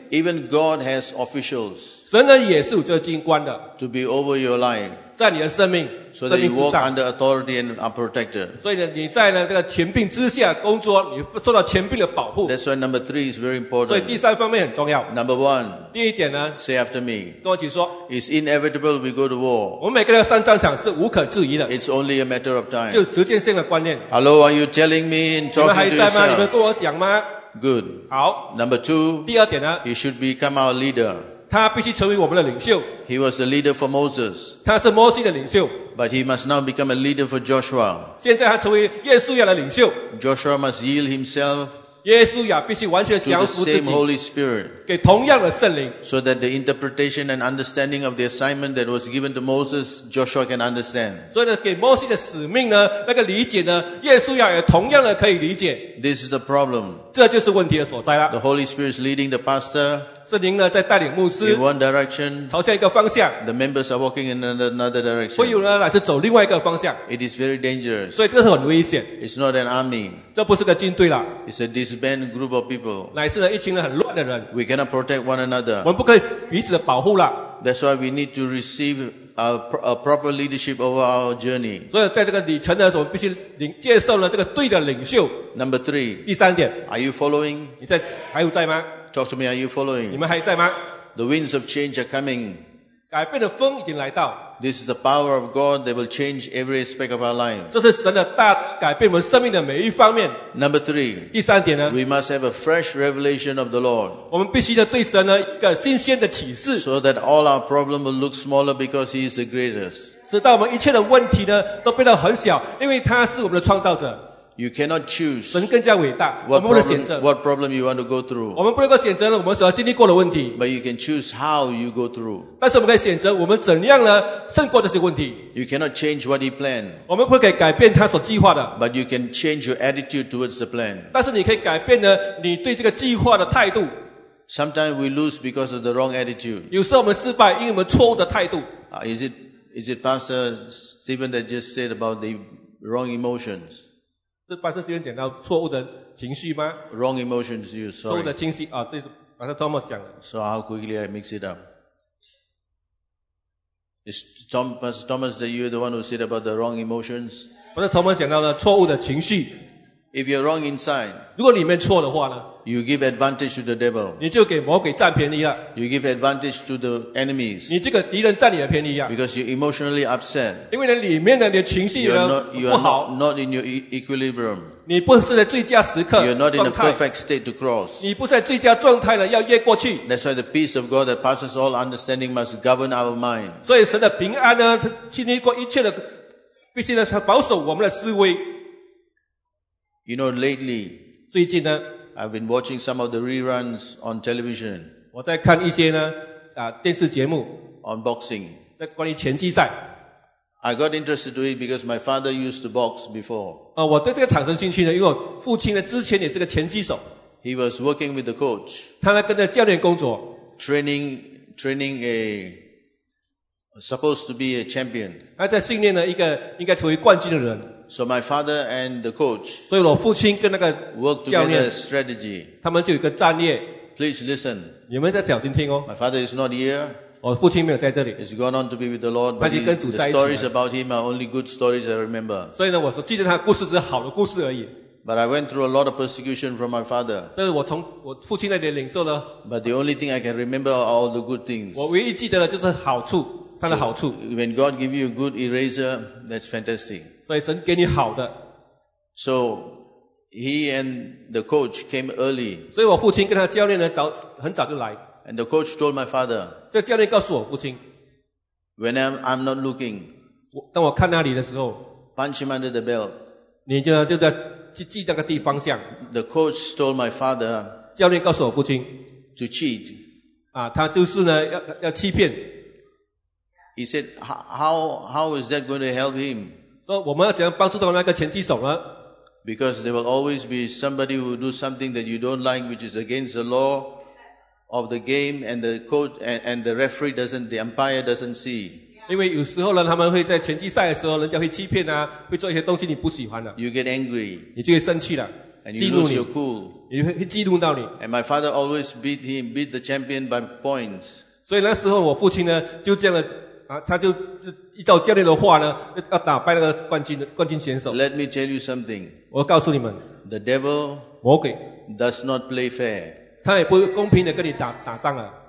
Even God has officials 神呢也是有这个军官的， to be over your life 在你的生命 so 生 that you 命之 walk 上。 under authority and are protected. 所以呢，你在呢这个权柄之下工作，你受到权柄的保护。 That's why number three is very 所以第 important. 三方面很重要。 Number one, 第一点呢， say after me. 跟我一起说， It's inevitable we go to war. 我们每个人上战场是无可置疑的， It's only a matter of 就 time. 时间性的观念。 Hello, are you telling me and 你们还 talking to 在吗？你们 yourself? 跟我讲吗？ Good. 好， Number two, 第二点呢， he should become our leader. 他必须成为我们的领袖。 He was the leader for Moses, 他是摩西的领袖， but he must now become a leader for Joshua. 现在他成为耶稣亚的领袖。 Joshua must yield himself 耶稣亚必须完全 to 降 the 服自 same 己， Holy Spirit, 给同样的圣灵， so that the interpretation and understanding of the assignment that was given to Moses, Joshua can understand. 所以呢，给摩西的使命呢，那个理解呢，耶稣亚也同样的可以理解。 This is the problem. 这就是问题的所在啦。 The Holy Spirit is leading the pastor 圣灵呢在带领牧师 in one direction, 朝向一个方向， the members are walking in another, another 会有 direction. 人乃是走另外一个方向， It is very dangerous. 所以这个是很危险。 It's not an army. 这不是个军队啦， It's a disbanded group of people. 乃是呢一群人很乱的人， We cannot protect one 我 another. 们不可以彼此的保护啦。 That's why we need to receive a, a proper leadership over our journey. 所以在这个里程呢，我们必须领接受了这个对的领袖。 Number three, 第三点， are you following? 你在还有在吗？ Talk to me, are you 你 following? 们还在吗？ The winds of change are coming. 改变的风已经来到， This is the power of God that will change every aspect of our life. 这是神的大改变我们生命的每一方面。 Number three, 第三点呢， we must have a fresh revelation of the Lord, 我们必须呢对神呢一个新鲜的启示， so that all our problem will look smaller because He is the greatest. 使到我们一切的问题呢都变得很小，因为他是我们的创造者， You cannot choose 神更加伟大，我 what 们不能选 problem, 择， what problem you want to go through, 我们不能够选择了我们所要经历过的问题， but you can choose how you go through. 但是我们可以选择我们怎样呢胜过这些问题。 You cannot change what He planned, 我们不可以改变他所计划的， but you can change your attitude towards the plan. 但是你可以改变呢你对这个计划的态度。 Sometimes we lose because of the wrong attitude. 有时候我们失败，因为我们错误的态度。 Uh, is it is it Pastor Stephen that just said about the wrong emotions? 是巴斯蒂人讲到错误的情绪吗？ Wrong emotions, you 错误 sorry. 的情绪啊，对，巴斯 Thomas 讲的。 So how quickly I mix it up? Is Tom, Pastor Thomas that you're the one who said about the wrong emotions? 巴斯 Thomas 讲到了错误的情绪， If you're wrong inside, 如果里面错的话呢， you give advantage to the devil. 你就给魔鬼占便宜了， You give advantage to the enemies 你这个敌人占你的便宜啊， because you're emotionally upset. 因为呢里面的你的情绪 You're 呢 not, you 不 are 好 not, not in your e- equilibrium. 你不是在最佳时刻 You're not in a 状态， perfect state to cross. 你不是在最佳状态了，要越过去。 That's why the peace of God that passes all understanding must govern our mind. 所以神的平安呢，他经历过一切的，必须呢，他保守我们的思维。 You know, lately, 最近呢， I've been watching some of the reruns on television 我在看一些呢啊电视节目， on boxing. 在关于拳击赛。 I got interested to it because my father used to box before. 啊，我对这个产生兴趣呢，因为我父亲呢之前也是个拳击手， He was working with the coach, 他呢跟着教练工作， training, training a, supposed to be a champion. 他在训练呢一个应该成为冠军的人。 So my father and the coach 所以我父亲跟那个 worked 教 together 练， strategy. 他们就有一个战略， Please listen. 你们再小心听哦。 My father is not here. 我父亲没有在这里， He's gone on to be with the Lord. But 他已经 he, 跟主 the 在一起了。 stories about him are only good stories I remember. 所以呢，我所记得他的故事只是好的故事而已。 But I went through a lot of persecution from my father. 但是我从我父亲那里领受了， But the only thing I can remember are all the good things. 我唯一记得的就是好处，他的好处。 When God gives you a good eraser, that's fantastic. 所以神给你好的， So he and the coach came early. 所以我父亲跟他教练呢早很早就来。 And the coach told my father, 这教练告诉我父亲， when I'm, I'm not looking, 我当我看那里的时候， punch him under the belt. 你就就在记记那个地方向。 The coach told my father 教练告诉我父亲， to cheat. 啊，他就是呢要要欺骗， He said, how, how is that going to help him? 说我们要怎样帮助到那个拳击手呢？ Because there will always be somebody who will do something that you don't like, which is against the law of the game, and the coach and, and the referee doesn't, the umpire doesn't see. 因为有时候呢，他们会在拳击赛的时候，人家会欺骗啊，会做一些东西你不喜欢的， You get angry. 你就会生气了。 And 激 you 怒 lose 你 your，cool. 你会会激怒到你。 And my father always beat him, beat the champion by points. 所以那时候我父亲呢，就这样的啊，他就就依照教练的话呢，要打败那个冠军的冠军选手。 Let me tell you something. 我告诉你们， The devil 魔鬼 does not play fair. 他也不公平的跟你打打仗了，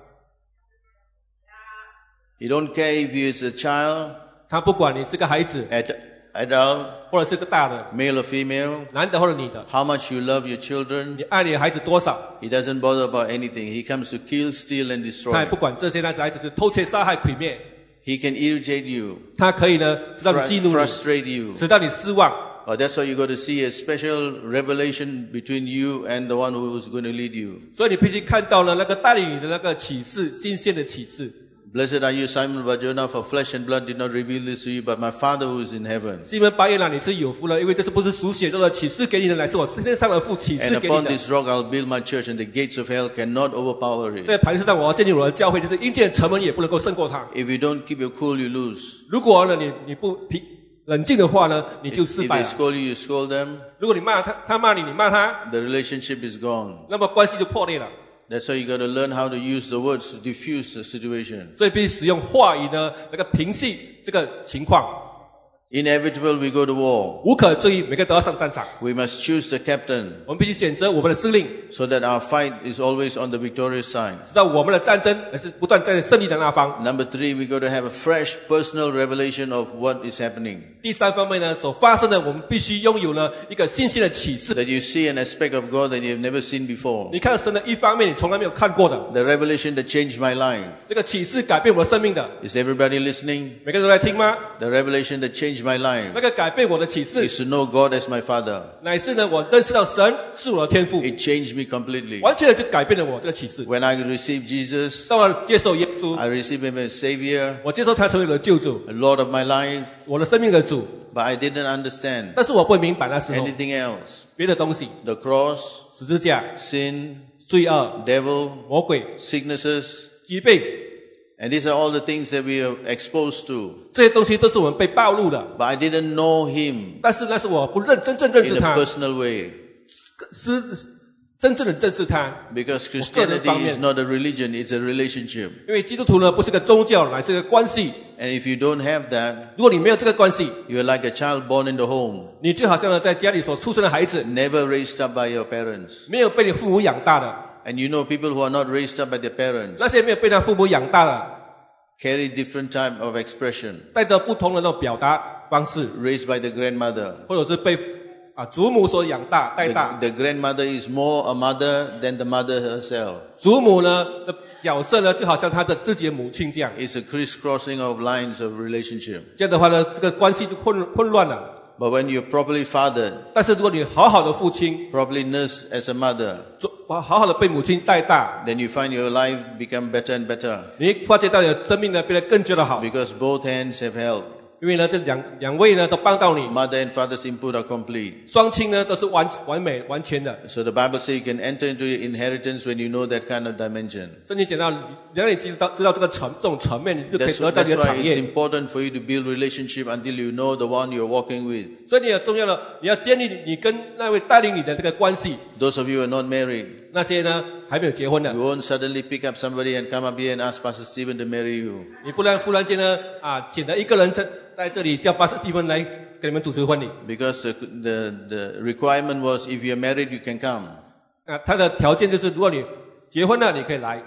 He don't care if he is a child, 他不管你是个孩子 ad- adult, 或者是个大的， male or female, 男的或者女的， how much you love your children. 你爱你的孩子多少， He doesn't bother about anything. He comes to kill, steal, and 他也 destroy. 不管这些，那孩子是偷窃、杀害、毁灭， He can irritate you, 他可以呢，使到你 fr- 激怒你， frustrate you. 使到你失望。 Oh, that's why you got to see a special revelation between you and the one who is going to lead you. 所以你必须看到了那个带领你的那个启示，新鲜的启示。 Blessed are you, Simon Barjona, for flesh and blood did not reveal this to you, but my Father who is in heaven. 西门巴耶拿，你是有福了，因为这是不是属血肉的启示给你的，乃是我天上的父启 And 示给你 upon 的。 this rock I'll build my church, and the gates of hell cannot overpower it. 在磐石上，我要建立我的教会，就是阴间的城门也不能够胜过它。 If you don't keep your cool, you lose. 如果呢，你你不平冷静的话呢，你就 If 失 they 败了。 scold you, you scold them, 如果你骂他，他骂你，你骂他， the relationship is gone. 那么关系就破裂了。 That's why you got to learn how to use the words to diffuse the situation. 所以必须使用话语呢，那个平息这个情况。 Inevitable, we go to war. 无可置疑，每个人都要上战场。 We must choose the captain 我们必须选择我们的司令， so that our fight is always on the victorious side. 知道我们的战争而是不断在胜利的那方。 Number three, we got to have a fresh personal revelation of what is happening. 第三方面呢，所发生的，我们必须拥有呢一个新鲜的启示。 That you see an aspect of God that you've never seen before. 你看神的一方面，你从来没有看过的， The revelation that changed my life. 这个启示改变我的生命的。 Is everybody listening? 每个人都在听吗？ The revelation that changed my life 那个改变我的启示， is to know God as my Father. 乃是呢，我认识到神是我的天赋， It changed me completely. 完全的就改变了我这个启示。 When I received Jesus, 当我接受耶稣， I received Him as Savior, 我接受他成为我的救主， the Lord of my life, 我的生命的主。 but I didn't understand 但是我不明白那时候 anything else. 别的东西， The cross, 十字架、 sin, 罪恶、 devil, 魔鬼、 sicknesses, 疾病， and these are all the things that we are exposed to. 这些东西都是我们被暴露的。 But I didn't know Him 但是那是我不认真正认 in 识 a 他， personal way. 是真正的认识他。 Because 我个人 Christianity 方面。 is not a religion, it's a relationship. 因为基督徒呢不是个宗教，乃是个关系。 And if you don't have that, 如果你没有这个关系， you're like a child born in the home, 你就好像呢在家里所出生的孩子， never raised up by your parents. 没有被你父母养大的。 And you know people who are not raised up by their parents 那些没有被他父母养大的， carry different type of expression, 带着不同的那种表达方式， raised by the grandmother. 或者是被啊祖母所养大带 The, 大。 the grandmother is more a mother than the mother herself. 祖母呢的角色呢，就好像她的自己的母亲这样。 It's a crisscrossing of lines of relationship. 这样的话呢，这个关系就混混乱了。 But when you're properly fathered, 但是如果你好好的父亲， properly nursed as a mother, 做好好的被母亲带大， then you find your life become better and better. 你发觉到你的生命呢变得更加的好。 Because both hands have helped. 因为呢，这两两位呢都帮到你， Mother and father's input are complete. 双亲呢都是完完美完全的。 So the Bible says you can enter into your inheritance when you know that kind of dimension. 圣经讲到，让你知道知道这个层这种层面，你就可以 That's, 得到你 that's 的 why 产 it's 业。 important for you to build relationship until you know the one you're walking with. 所以你很重要的，你要建立你跟那位带领你的这个关系。 Those of you who are not married, 那些呢还没有结婚的 you，won't suddenly pick up somebody and come up here and ask Pastor Stephen to marry you. 你不然忽然间呢啊，选择一个人在在这里叫巴斯蒂芬来给你们主持婚礼 Because the, the, the requirement was if you're married, you can come. 啊，他的条件就是如果你结婚了，你可以来。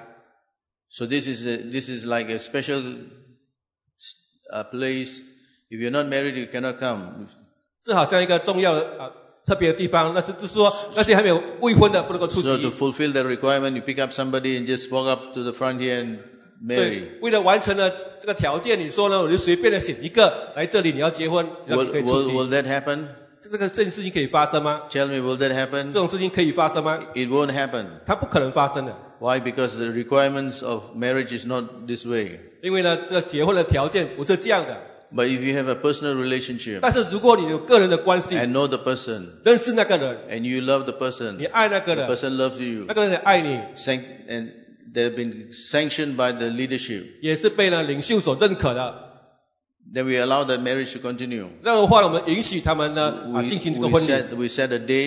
So this is, a, this is like a special uh, place. If you're not married, you cannot come. 这好像一个重要的啊特别的地方，那是就是说那些还没有未婚的不能够出 So to 席。 fulfill that requirement, you pick up somebody and just walk up to the front here and 所以 marry. 为了完成了这个条件，你说呢，我就随便的选一个来这里，你要结婚，让 Will, 你可以出 will, 席。 will that happen? 这个这件事情可以发生吗？ Tell me, will that 这 happen? 种事情可以发生吗？ It won't happen. 它不可能发生的， Why? Because the requirements of marriage is not this way. 因为呢，这个结婚的条件不是这样的。 But if you have a personal relationship 但是如果你有个人的关系， and know the person 认识那个人， and you love the person, 你爱那个 the 人， person loves you, 那个人也爱你， sanct- and they've been sanctioned by the leadership, 也是被呢领袖所认可的。 then we allow that marriage to continue. 那样的话，我们允许他们呢啊 We, 进行这个 we, 婚礼。 set, we set a day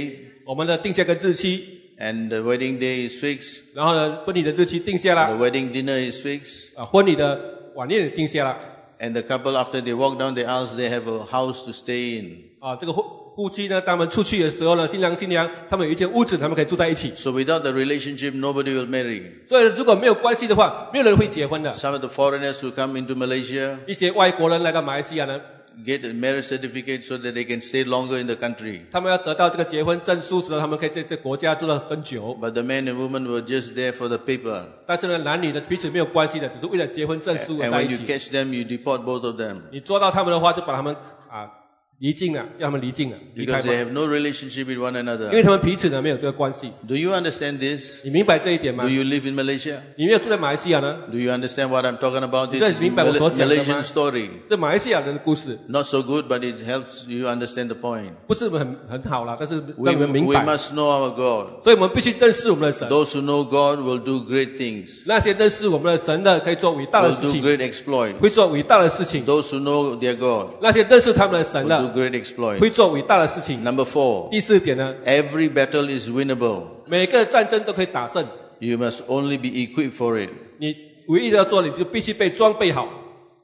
我们的定下个日期， and the wedding day is fixed, 然后呢，婚礼的日期定下 the 了， wedding dinner is fixed, 啊，婚礼的晚宴也定下了， and the couple after they walk down the aisles, they have a house to stay in. 啊，这个夫夫妻呢，他们出去的时候呢，新郎新娘他们有一间屋子，他们可以住在一起。 So without the relationship, nobody will marry. 所以如果没有关系的话，没有人会结婚的。 Some of the foreigners who come into Malaysia 一些外国人来到马来西亚呢， get a marriage certificate so that they can stay longer in the country. 他们要得到这个结婚证书时，他们可以在这国家住得更久。 But the men and women were just there for the paper. 但是呢，男女的彼此没有关系的，只是为了结婚证书而 And 在 when 一 you 起。 catch them, you deport both of them. 你捉到他们的话，就把他们啊离境了，让他们离境了，离开 Because 吧 they have no relationship with one 因为 another. 他们彼此呢没有这个关系。 Do you understand this? 你明白这一点吗 Do？you live in Malaysia? 你没有住在马来西亚呢？ Do you understand what I'm talking about? This 你 is 明白我所讲的吗？ Malaysian story. 这马来西亚人的故事 Not so good, but it helps you understand the point. 不是很很好啦，但是 We, 让我们明 we 白。 must know our God. 所以我们必须认识我们的神。 Those who know God will do great things, 那些认识我们的神的，可以做伟大的 will 事 do 情， great exploits. 会做伟大的事情。 Those who know their God 那些认识他们的神 will 的， do great exploits. 会做伟大的事情。 Number four, 第四点呢， every battle is winnable. 每个战争都可以打胜， You must only be equipped for it. 你唯一的要做的，你就必须被装备好。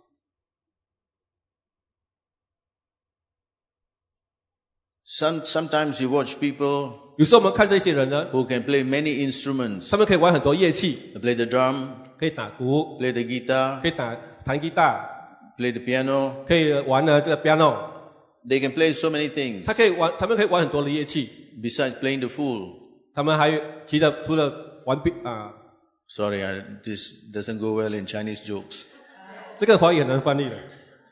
Some, sometimes you watch people 有时候我们看这些人呢， who can play many instruments. 他们可以玩很多乐器， They play the drum, 可以打鼓， play the guitar, 可以打弹吉他， play the piano. 可以玩呢这个 piano， They can play so many things 他可以玩，他们可以玩很多的乐器。 besides playing the fool. 他们还有其他除了玩啊， Sorry, I, this doesn't go well in Chinese jokes. 这个华语很难翻译的。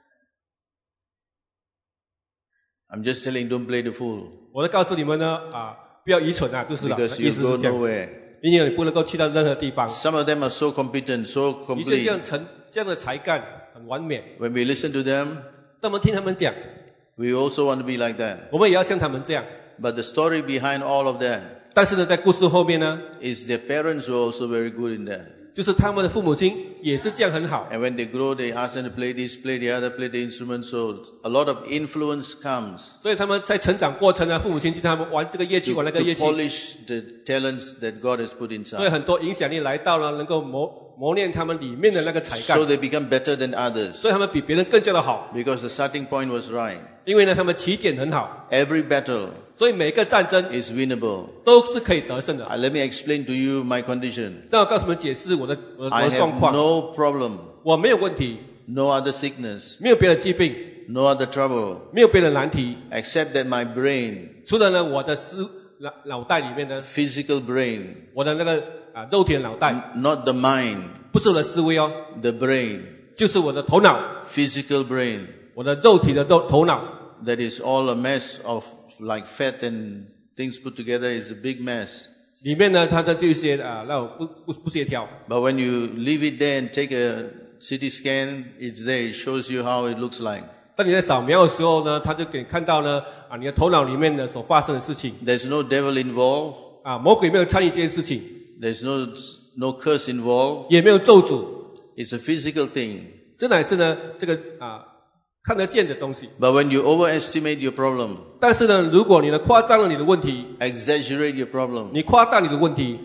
I'm just telling, don't play the fool 我在告诉你们呢啊，不要愚蠢啊，就是了。 because 意 you 思 go 是这样， nowhere. 因为你不能够去到任何地方。 Some of them are so competent, so 一些这 complete. 样成这样的才干很完美， When we listen to them, 那么听他们讲， we also want to be like that. 我们也要像他们这样。 But the story behind all of that 但是呢，在故事后面呢， is their parents were also very good in that. 就是他们的父母亲也是这样很好。 And when they grow, they ask them to play this, play the other, play the instrument. So a lot of influence comes 所以他们在成长过程呢，父母亲经常他们玩这个乐器， to, 玩那个 to 乐器， polish the talents that God has put 所以 inside. 很多影响力来到了，能够磨磨练他们里面的那个才干 So，they become better than others 所以他们比别人更加的好， because the starting point was right. 因为呢，他们起点很好， Every battle 所以每个战争 is winnable. 都是可以得胜的。 Uh, let me explain to you my condition. 让我告诉你们解释我的我的我 I 的状 have 况， no problem, 我没有问题， no other sickness, 没有别的疾病， no other trouble, 没有别的难题， except that my brain, 除了呢我的思脑脑袋里面呢， physical brain, 我的那个啊肉体的脑袋， not the mind, 不是我的思维哦， the brain, 就是我的头脑， physical brain, 我的肉体的头头脑， that is all a mess of like fat and things put together is a big mess. 里面呢它的这些啊那种不不不协调。 But when you leave it there and take a C T scan, it's there, it shows you how it looks like. 当你在扫描的时候呢，它就给你看到呢啊你的头脑里面呢所发生的事情 There's no devil involved, 啊，魔鬼没有参与这件事情， there's no, no curse involved. 也没有咒诅， It's a physical thing. 这乃是呢这个啊看得见的东西。 But when you overestimate your problem, 但是呢，如果你呢夸张了你的问题， exaggerate your problem, 你夸大你的问题，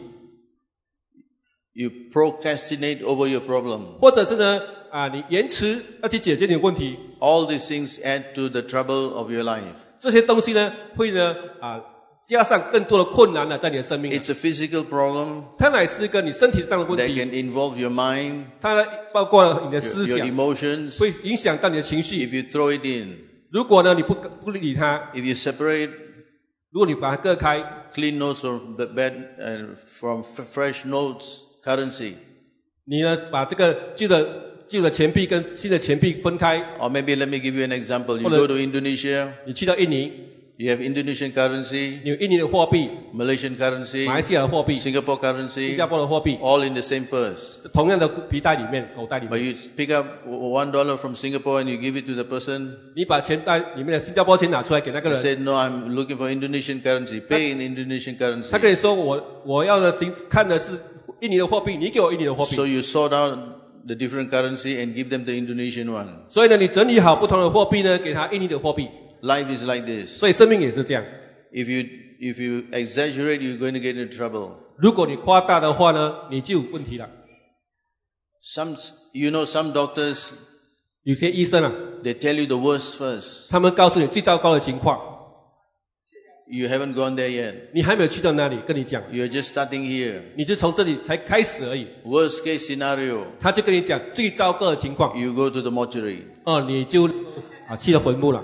you procrastinate over your problem, 或者是呢啊你延迟要去解决你的问题， all these things add to the trouble of your life. 这些东西呢会呢啊加上更多的困难了在你的生命。 It's a physical problem 它乃是一个你身体上的问 that 题， can involve your mind, 它呢包括了你的 your, 思 your 想， emotions. 会影响到你的情绪。 If you throw it in, 如果呢你不不理它， if you separate 如果你把它割开， clean notes from the bad uh, from f- fresh notes currency, 你呢把这个旧的旧的钱币跟新的钱币分开， or maybe let me give you an example. You Hold go on. to Indonesia, 你去到印尼， you have Indonesian currency, 你有印尼的货币、 Malaysian currency, 马来西亚的货币、 Singapore 新 currency, 加坡的货币， all in the same purse. 同样的皮带里面、口袋里 But 面， you pick up one dollar from Singapore and you give it to the person. 你把钱袋里面的新加坡钱拿出来给那个 He 人， said, "No, I'm looking for Indonesian currency. Pay in Indonesian 他 currency." 跟你说我我要的行看的是印尼的货币，你给我印尼的货币 So。you sort out the different currency and give them the Indonesian one. 所以呢，你整理好不同的货币呢，给他印尼的货币。 Life is like this. 所以生命也是这样。 If you if you exaggerate, you're going to get into trouble. 如果你夸大的话呢，你就有问题了。 Some, you know, some doctors, 有些医生啊， they tell you the worst first. 他们告诉你最糟糕的情况， You haven't gone there yet. 你还没有去到那里，跟你讲， You're just starting here. 你是从这里才开始而已。 Worst case scenario, 他就跟你讲最糟糕的情况， you go to the mortuary. 哦，你就啊去了坟墓了，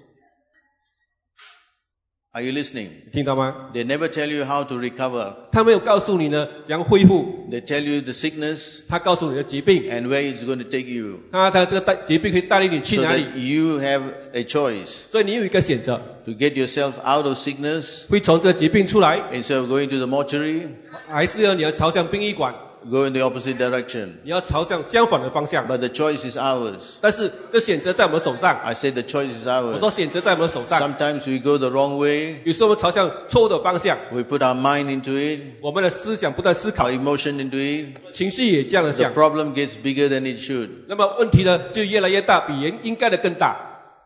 Are you listening? 听到吗？ They never tell you how to recover. 他没有告诉你呢怎样恢复， They tell you the sickness 他告诉你的疾病， and where it's going to take you. 他他这个带疾病可以带领你去 So 哪里， that you have a choice 所以你有一个选择， to get yourself out of sickness 会从这个疾病出来， instead of going to the mortuary, 还是要你要朝向殡仪馆， go in the opposite direction. 你要朝向相反的方向。 But the choice is ours. 但是这选择在我们手上， I say the choice is 我说 ours. 选择在我们手上。 Sometimes we go the wrong way. 有时候我们朝向错误的方向， We put our mind into it, 我们的思想不断思考 our，emotion into it. 情绪也这样的 The 想， problem gets bigger than it should. 那么问题呢就越来越大，比人应该的更大。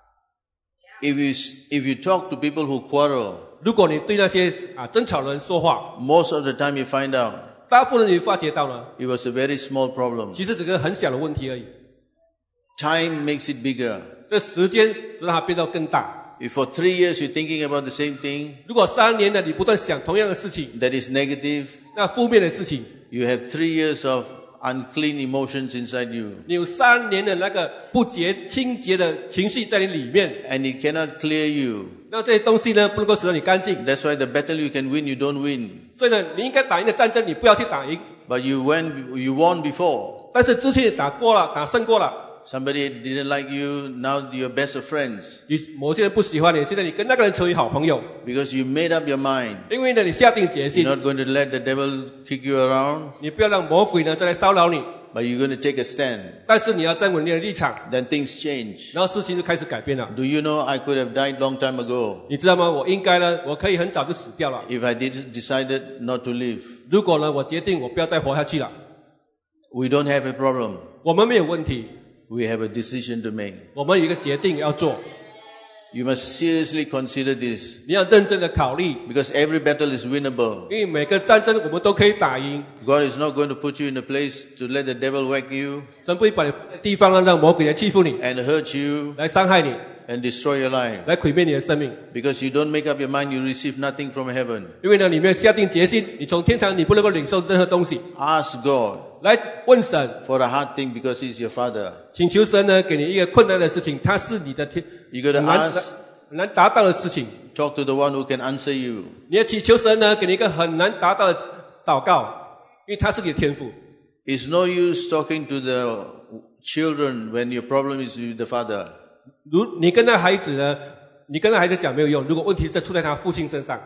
If you, if you talk to people who quarrel, 如果你对那些啊争吵的人说话， most of the time you find out 大部分人你发觉到呢， it was a very small problem. 其实只是很小的问题而已。 Time makes it bigger. 这时间使它变得更大。 If for three years you're thinking about the same thing 如果三年呢你不断想同样的事情， that is negative, 那负面的事情， you have three years of unclean emotions inside you. 你有三年的那个不洁清洁的情绪在你里面， And it cannot clear you. 那这些东西呢不能够使得你干净。 That's why the battle you can win, you don't win. 所以呢，你应该打赢的战争，你不要去打赢。 But you won, you won before. 但是之前打过了，打胜过了。 Somebody didn't like you, now you're best of friends. 你某些人不喜欢你，现在你跟那个人成为好朋友， Because you made up your mind. 因为呢你下定决 You're 心， not going to let the devil kick you around, 你不要让魔鬼呢再来骚扰你， but you're going to take a stand. 但是你要站稳你的立场， Then things change. 然后事情就开始改变了。 Do you know I could have died long time ago 你知道吗？我应该呢，我可以很早就死掉了。 if I did, decided not to live. 如果呢，我决定我不要再活下去了， We don't have a problem. 我们没有问题， We have a decision to make. 我们有一个决定要做， You must seriously consider this 你要认真的考虑， because every battle is winnable. 因为每个战争我们都可以打赢。 God is not going to put you in a place to let the devil whack you 神不会把你放在地方呢，让魔鬼来欺负你， and hurt you 来伤害你， and destroy your life. 来毁灭你的生命。 Because you don't make up your mind, you receive nothing from heaven. 因为呢，你没有下定决心，你从天堂你不能够领受任何东西。 Ask God 来问神， for a hard thing because He's your Father. 请求神呢给你一个困难的事情，它是你的天 You got to 很难 ask, 很难达到的事情。 talk to the one who can answer you. 你要祈求神呢给你一个很难达到的祷告，因为他是你的天赋。 It's no use talking to the children when your problem is with the father. 如你跟那孩子呢，你跟那孩子讲没有用，如果问题是出在他父亲身上，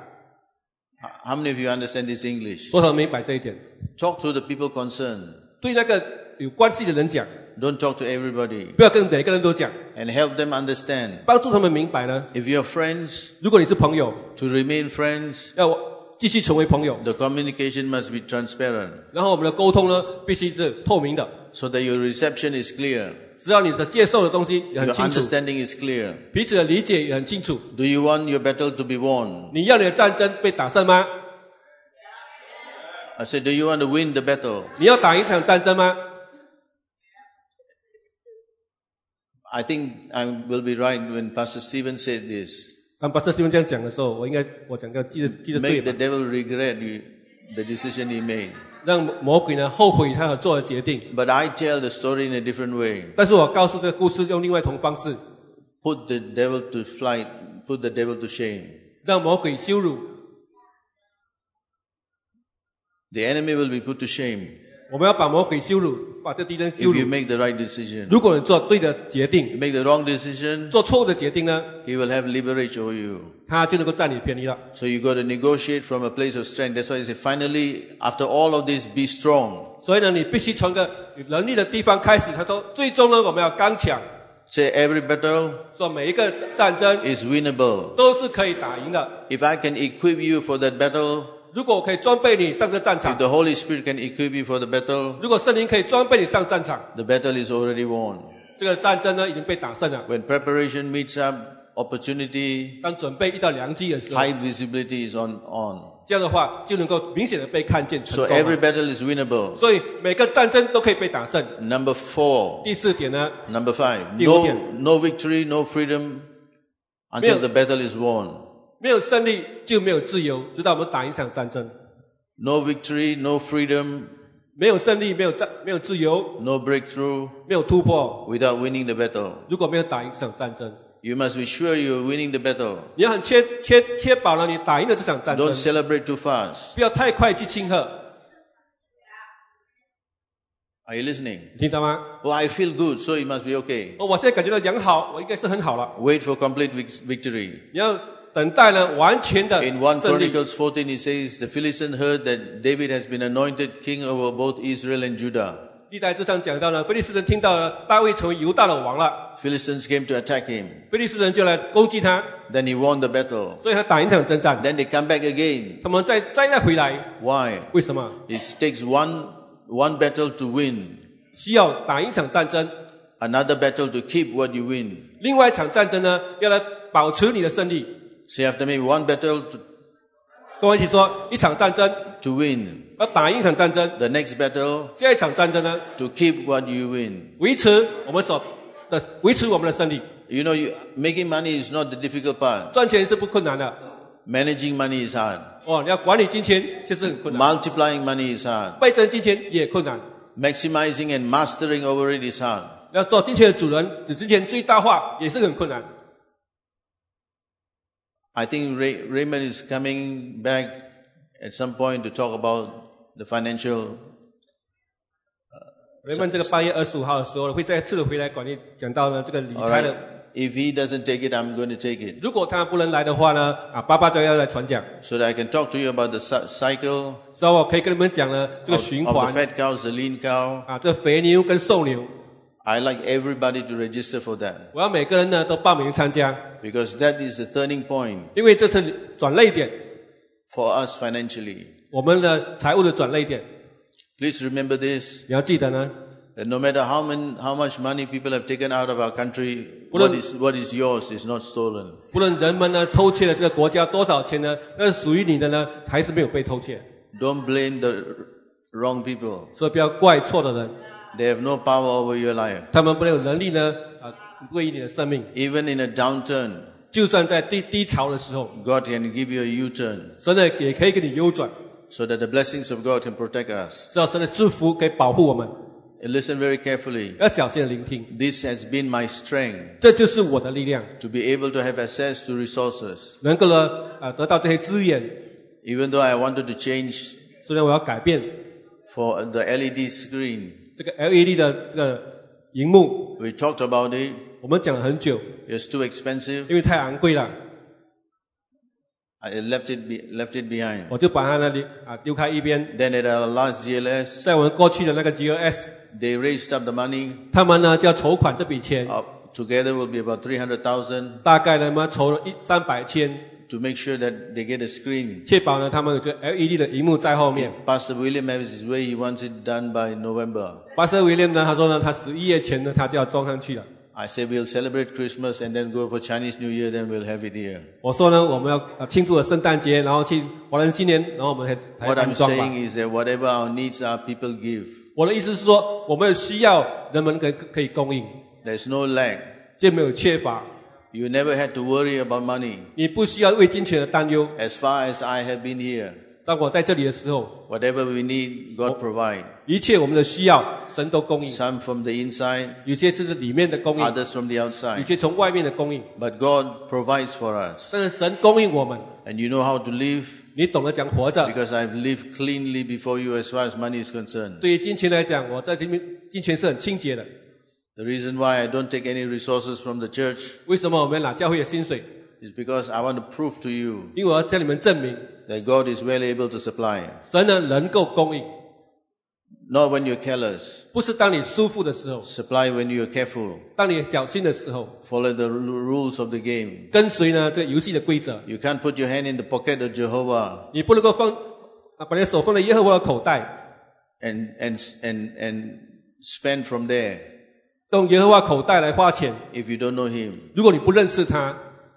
How many of you understand this English? 多少人明白这一点？ Talk to the people concerned. 对那个有关系的人讲， Don't talk to everybody. 不要跟每个人都讲， And help them understand. 帮助他们明白呢。 If you're friends, 如果你是朋友， to remain friends, 要继续成为朋友， the communication must be transparent 然后我们的沟通呢必须是透明的， so that your reception is clear, 只要你的接受的东西也很 your 清楚， understanding is clear. 彼此的理解也很清楚。 Do you want your battle to be won? 你要你的战争被打胜吗？ I said, do you want to win the battle? 你要打一场战争吗？ I think I will be right when Pastor Stephen said this. 当巴瑟西文这样讲的时候，我应该我讲个记得记得对 Make the 吧？ devil regret you, the decision he made. 让魔鬼呢后悔他所做的决定。 But I tell the story in a different way. 但是我告诉这个故事用另外一种方式， Put the devil to flight, put the devil to shame. 让魔鬼羞辱， The enemy will be put to shame 我们要把魔鬼羞辱，把这敌人 if 羞 you 辱。 make the right decision. 如果你做对的决 You 定， make the wrong decision, 做错误的决定呢， he will have leverage over you. 他就能够占你便宜了。 So you got to negotiate from a place of strength. That's why I say, finally, after all of this, be strong. 所以呢，你必须从个有能力的地方开始。他说，最终呢，我们要刚强， Say every battle 说每一个战争 is winnable. 都是可以打赢的。 If I can equip you for that battle, 如果我可以装备你上这战 if 场， the Holy Spirit can equip you for the battle, 如果圣灵可以装备你上战场， the battle is already won. 这个战争呢已经被打胜了。 When preparation meets up, opportunity, 当准备遇到良机的时候， high visibility is on, on. 这样的话就能够明显的被看见成 So 功 every 了。 battle is winnable. 所以每个战争都可以被打胜。 Number four, 第四点呢， number five, 第五点。 no, no victory, no freedom 没有- until the battle is won. 没有胜利就没有自由，直到我们打一场战争。 No victory, no freedom, 没有胜利，没有战，没有自由， no breakthrough 没有突破。 without winning the battle. 如果没有打赢这场战争， You must be sure you're winning the battle. 你要很确确确保了你打赢了这场战争 Don't，celebrate too fast. 不要太快去庆贺。 Are you listening? 你听到吗？ Oh, I feel good, so it must be okay. 哦，我现在感觉到良好，我应该是很好了。 Wait for complete vic- victory. 你要等待呢完全的 In First 胜利。 Chronicles fourteen, it says, the Philistines heard that David has been anointed king over both Israel and Judah. 历代志上讲到呢，非利士人听到了大卫成为犹大的王了， Philistines came to attack him. 非利士人就来攻击他， Then he won the battle. 所以他打赢这场征战。 Then they come back again. 他们再再再回来， Why? 为什么？ It takes one, one battle to win, 需要打赢一场战争， another battle to keep what you win. 另外一场战争呢，要来保持你的胜利。 Say after me, one battle to, 跟我一起说，一场战争 to win. 要打赢一场战争， The next battle 下一场战争呢， to keep what you win. 维持我们所的维持我们的胜利。 You know, you, making money is not the difficult part. 赚钱是不困难的， Managing money is hard. 哦，你要管理金钱就是很困难， Multiplying money is hard. 倍增金钱也困难。 Maximizing and mastering over it is hard. 要做金钱的主人，使金钱最大化也是很困难。 I think Ray, Raymond is coming back at some point to talk about the financial. 人们这个八月二十五号的时候会再次的回来管理，讲到呢这个理 All 财 right. 的。 If he doesn't take it, I'm going to take it. 如果他不能来的话呢，啊，爸爸就要来传讲， So that I can talk to you about the cy- cycle 所以我可以跟你们讲呢这个 of, 循 of 环 the fat cows, the lean cow. 啊，这肥牛跟瘦牛， I like everybody to register for that 我要每个人呢都报名参加， because that is the turning point 因为这是转捩点， for us financially. 我们的财务的转捩点。 Please remember this, 你要记得呢， that no matter how, many, how much money people have taken out of our country, Well, what is, what is yours is not stolen. 不论人们呢偷窃了这个国家多少钱呢，那是属于你的呢，还是没有被偷窃。 Don't blame the wrong people. 所以不要怪错的人， They have no power over your life. 他们没有能力呢啊为你的生命。 Even in a downturn, 就算在低低潮的时候， God can give you a U-turn 神呢也可以给你扭转， so that the blessings of God can protect us. 只要神的祝福可以保护我们， And listen very carefully. 要小心的聆听。 This has been my strength 这就是我的力量， to be able to have access to resources. 能够呢啊得到这些资源。 Even though I wanted to change 虽然我要改变 for the L E D screen, 这个 L E D 的这个荧幕， we talked about it. 我们讲了很久， It's too expensive. 因为太昂贵了， I left it, be, left it behind. 我就把它那里啊丢开一边。 Then at our last G L S, 在我们过去的那个 G L S， they raised up the money. 他们呢就要筹款这笔钱， Up together will be about three hundred thousand 大概呢他们筹了一三百千， to make sure that they get a screen. 确保呢他们有这个 L E D 的荧幕在后面。 Pastor William has his way. He wants it done by November. 巴瑟威廉呢，他说呢，他十一月前呢，他就要装上去了。 I say we'll celebrate Christmas and then go for Chinese New Year, then we'll have it here. 我说呢，我们要呃庆祝了圣诞节，然后去华人新年，然后我们才才 What 安 I'm 装吧。 saying is that whatever our needs are, people give. 我的意思是说，我们有需要，人们可以可以供应， There's no lack. 就没有缺乏。 You never had to worry about money. 你不需要为金钱的担忧。 As far as I have been here, 当我在这里的时候， whatever we need, God provide. 一切我们的需要，神都供应。 Some from the inside, 有些是里面的供应， others from the 有 outside. 些从外面的供应。 But God provides for us. 但是神供应我们， And you know how to live 你懂得讲活着。 because I've lived cleanly before you as far as money is concerned. 对于金钱来讲，我在这边金钱是很清洁的。 The reason why I don't take any resources from the church 为什么我们拿教会的薪水？ is because I want to prove to you 因为我要向你们证明， that God is well able to supply. 神呢能够供应， Not when you're careless. 不是当你舒服的时候， Supply when you're careful. 当你小心的时候， Follow the ru- rules of the game. 跟随呢这个游戏的规则。 You can't put your hand in the pocket of Jehovah 你不能够放啊，把你的手放在耶和华的口袋， and, and, and, and spend from there 用耶和华口袋来花钱。 if you don't know Him. 如果你不认识他，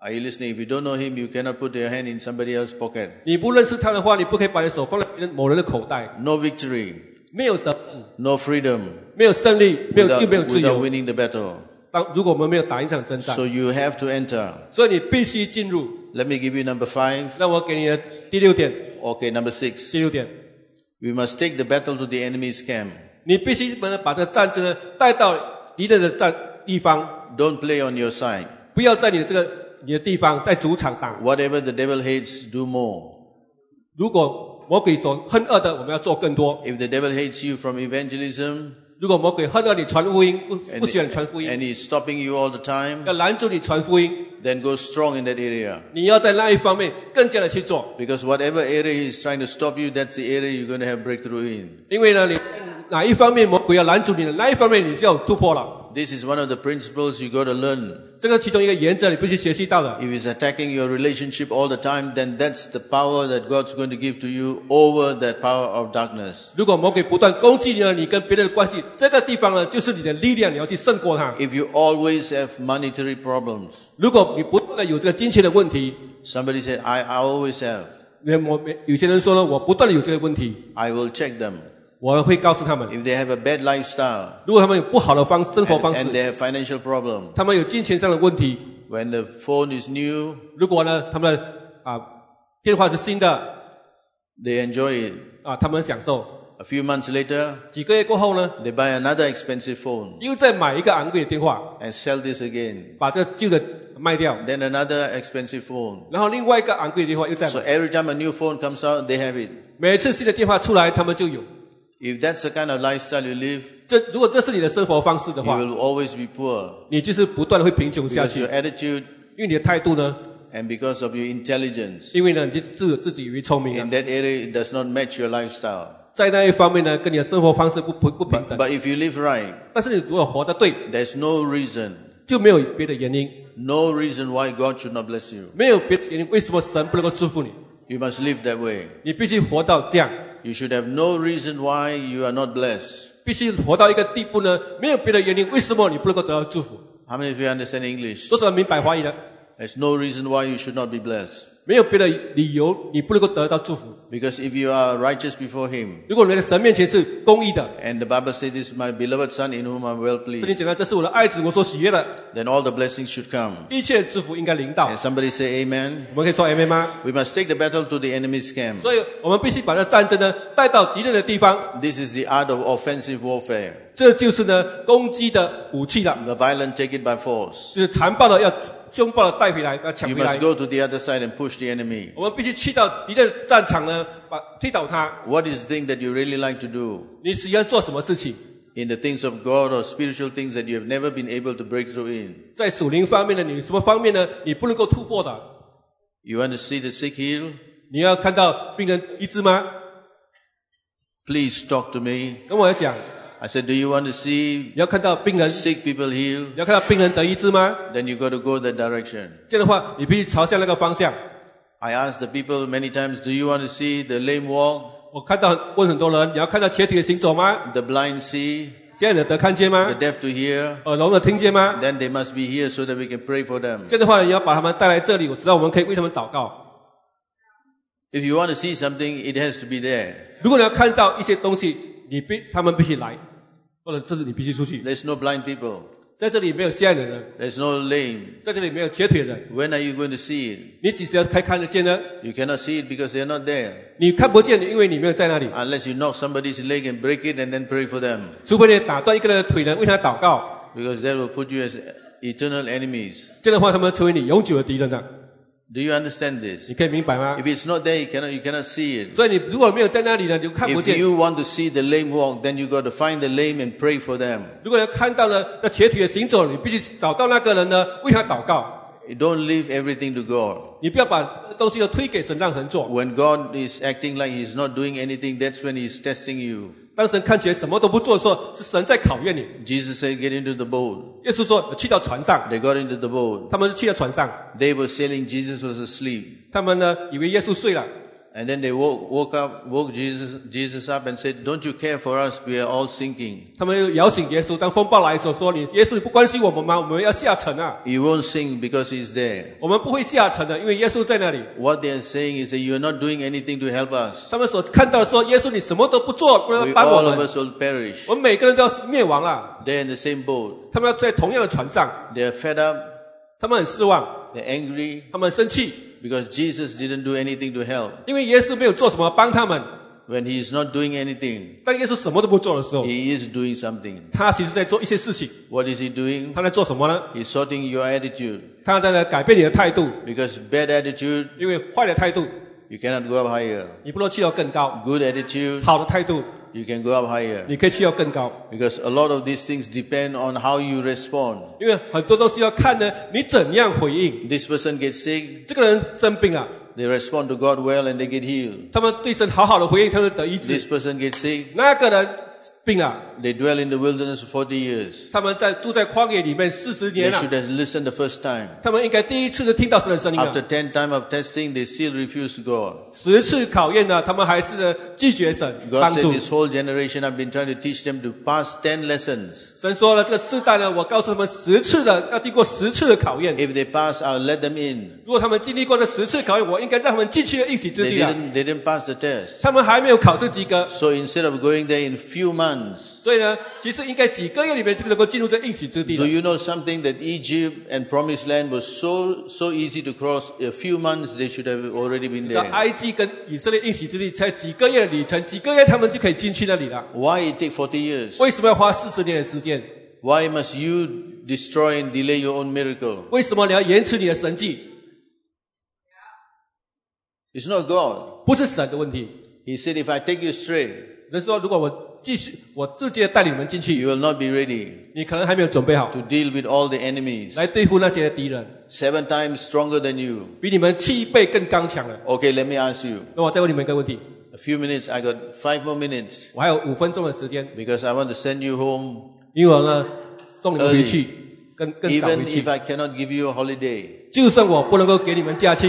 Are you listening? If you don't know him, you cannot put your hand in somebody else's pocket. 你不认识他的话，你不可以把你的手放在别人某人的口袋。 No victory, 没有得胜， no freedom 没有胜利，没有 without, 就没有自 without 由。 winning the battle. 当如果我们没有打一场征战， So you have to enter. 所以你必须进入。 Let me give you number five. 那我给你的第六点， Okay, number six. 第六点， We must take the battle to the enemy's camp. 你必须把把这战争呢带到敌人的战地方， Don't play on your side. 不要在你的这个你的地方在主场打。 Whatever the devil hates, do more. 如果魔鬼所恨恶的，我们要做更多。 If the devil hates you from evangelism 如果魔鬼恨恶你传福音，不 and, 不喜欢传福音， and he's stopping you all the time, 要拦住你传福音， then go strong in that area. 你要在那一方面更加的去做。 Because whatever area he's trying to stop you, that's the area you're going to have breakthrough in. 因为呢，你哪一方面魔鬼要拦住你的，那一方面你就要突破了。 This is one of the principles you got to learn. 这个其中一个原则，你必须学习到的。 If he's attacking your relationship all the time, then that's the power that God's going to give to you over that power of darkness. 如果魔鬼不断攻击你呢，你跟别人的关系，这个地方呢，就是你的力量，你要去胜过它。 If you always have monetary problems, 如果你不断的有这个金钱的问题， somebody said, I, I always have. 我有些人说呢，我不断的有这个问题， I will check them. 我会告诉他们， If they have a bad lifestyle 如果他们有不好的方生活 and, 方式， and they have financial problem, 他们有金钱上的问题， when the phone is new, 如果呢，他们啊电话是新的 they enjoy it. 啊，他们享受。 A few months later, 几个月过后呢， they buy another expensive phone 又再买一个昂贵的电话， and sell this again. 把这旧的卖掉， Then another expensive phone. 然后另外一个昂贵的电话又再 So 买。 every time a new phone comes out, they have it. 每次新的电话出来，他们就有。 If that's the kind of lifestyle you live, 这如果这是你的生活方式的 you 话， will always be poor 你就是不断的会贫穷下 because 去， your attitude 因为你的态度呢， and because of your intelligence 因为呢，你自自己以为聪明啊 in，that area it does not match your lifestyle. 在那一方面呢，跟你的生活方式不不不平 But, 等。 but if you live right, 但是你如果活得对， there's no reason, 就没有别的原因， no reason why God should not bless you. 没有别的原因，为什么神不能够祝福你？ You must live that way. 你必须活到这样， You should have no reason why you are not blessed. 必须活到一个地步呢，没有别的原因，为什么你不能够得到祝福？ How many of you understand English? 多少人明白华语的？ There's no reason why you should not be blessed. 没有别的理由，你不能够得到祝福。 Because if you are righteous before Him, 如果你在神面前是公义的， and the Bible says, "This is my beloved Son in whom I'm well 这里 pleased," 讲到这是我的爱子，我所喜悦的， then all the blessings should come. 一切祝福应该临到。 And somebody say Amen. 我们可以说 Amen 吗？ We must take the battle to the enemy's camp. 所以我们必须把这战争呢带到敌人的地方， This is the art of offensive warfare. 这就是呢攻击的武器了， The violent take it by force. 就是残暴的要凶暴的带回来，要抢 You 回来 must。go to the other side and push the enemy. 我们必须去到敌人战场呢，把推倒他。 What is the thing that you really like to do 你喜欢做什么事情？ in the things of God or spiritual things that you have never been able to break through in? 在属灵方面呢，你什么方面呢？你不能够突破的。 You want to see the sick healed? 你要看到病人医治吗？ Please talk to me. 跟我讲， I said, do you want to see 你要看到病人， sick people healed? 你要看到病人得医治吗？ Then you got to go that direction. 这样的话，你必须朝向那个方向。 I asked the people many times, do you want to see the lame walk, 我看到问很多人，你要看到瘸腿的行走吗？ the blind see, 现在你得看见 the 吗？ deaf to hear? 耳聋的听见吗？ Then they must be here so that we can pray for them. 这样的话，你要把他们带来这里，我知道我们可以为他们祷告。 If you want to see something, it has to be there. 如果你要看到一些东西，你必他们必须来，或者这是你必须出去。 There's no blind people. 在这里没有瞎眼的人， There's no lame. 在这里没有瘸腿的人， When are you going to see it? 你几时要开看得见呢？ You cannot see it because they're not there. 你看不见，因为你没有在那里。 Unless you knock somebody's leg and break it and then pray for them. 除非你打断一个人的腿呢，为他祷告， Because that will put you as eternal enemies. 这样的话，他们成为你永久的敌人了。 Do you understand this? 你可以明白吗 If？it's not there, you cannot, you cannot see it. 所以你如果没有在那里呢，你就看不 If 见。 you want to see the lame walk, then you got to find the lame and pray for them. 如果要看到了那瘸腿的行走，你必须找到那个人呢，为他祷告。 You don't leave everything to God. 你不要把东西都推给神，让神做。 When God is acting like He's not doing anything, that's when He's testing you. 当神看起来什么都不做的时候，是神在考验你。 Jesus said, get into the boat. 耶稣说去到船上， They got into the boat. 他们是去到船上， They were sailing, Jesus was asleep. 他们呢以为耶稣睡了， And then they woke, woke up, woke Jesus, Jesus up and said, "Don't you care for us? We are all sinking." 他们摇醒耶稣，当风暴来的时候说：“你耶稣你不关心我们吗？我们要下沉啊！” He won't sink because he's there. 我们不会下沉的，因为耶稣在那里。 What they are saying is that you are not doing anything to help us. 他们所看到的说：“耶稣你什么都不做，不 We, 能帮我 all of 们， us will perish. 我们每个人都要灭亡了。” They're in the same boat. 他们要在同样的船上， They are fed up. 他们很失望， They're angry 他们很生气， because Jesus didn't do anything to help. 因为耶稣没有做什么帮他们。 When he is not doing anything, 当耶稣什么都不做的时候， he is doing something. 他其实在做一些事情。 What is he doing? 他在做什么呢？ He's sorting your attitude. 他在改变你的态度， Because bad attitude, 因为坏的态度， you cannot go up higher. 你不能去到更高； Good attitude, 好的态度， you can go up higher. 你可以去到更高。 Because a lot of these things depend on how you respond. 因为很多东西要看呢，你怎样回应。 This person gets sick, 这个人生病了， they respond to God well and they get healed. 他们对神好好的回应，他们得医 This 治。 person gets sick, 那个人病了， they dwell in the wilderness for forty years. 他们在住在旷野里面四十 They 年了 should，have listened the first time. 他们应该第一次就听到神的声音 After 了。 ten time of testing, they still refuse God. 十次考验呢，他们还是呢拒绝神 God 帮 said, 助。 this whole generation I've been trying to teach them to pass ten lessons. 神说了，这个世代呢，我告诉他们十次的，要经过十次的考验。 If they pass, I'll let them in. 如果他们经历过这十次考验，我应该让他们进去的应许之 They 地了。 didn't, they didn't pass the test. 他们还没有考试及格， So instead of going there in few months, 所以呢，其实应该几个月里面就能够进入这应许之地 do 了。 you know something that Egypt and Promised Land was so, so easy to cross? A few months they should have already been 在 there. 埃及跟以色列应许之地才几个月的旅程，几个月他们就可以进去那里了。 Why it take forty years? 为什么要花四十年的时间？ Why must you destroy and delay your own miracle? 为什么你要延迟你的神迹？ It's not God. 不是神的问题。 He said, if I take you straight, 人说，如果我继续，我直接带你们进去， you will not be ready 你可能还没有准备好 to deal with all the enemies. 来对付那些敌人， Seven times stronger than you. 比你们七倍更刚强了。 Okay, let me ask you. 那我再问你们一个问题， A few minutes, I got five more minutes 我还有五分钟的时间， because I want to send you home. 因为我呢送你们回去，更更早 Even 回去 if。I cannot give you a holiday. 就算我不能够给你们假期，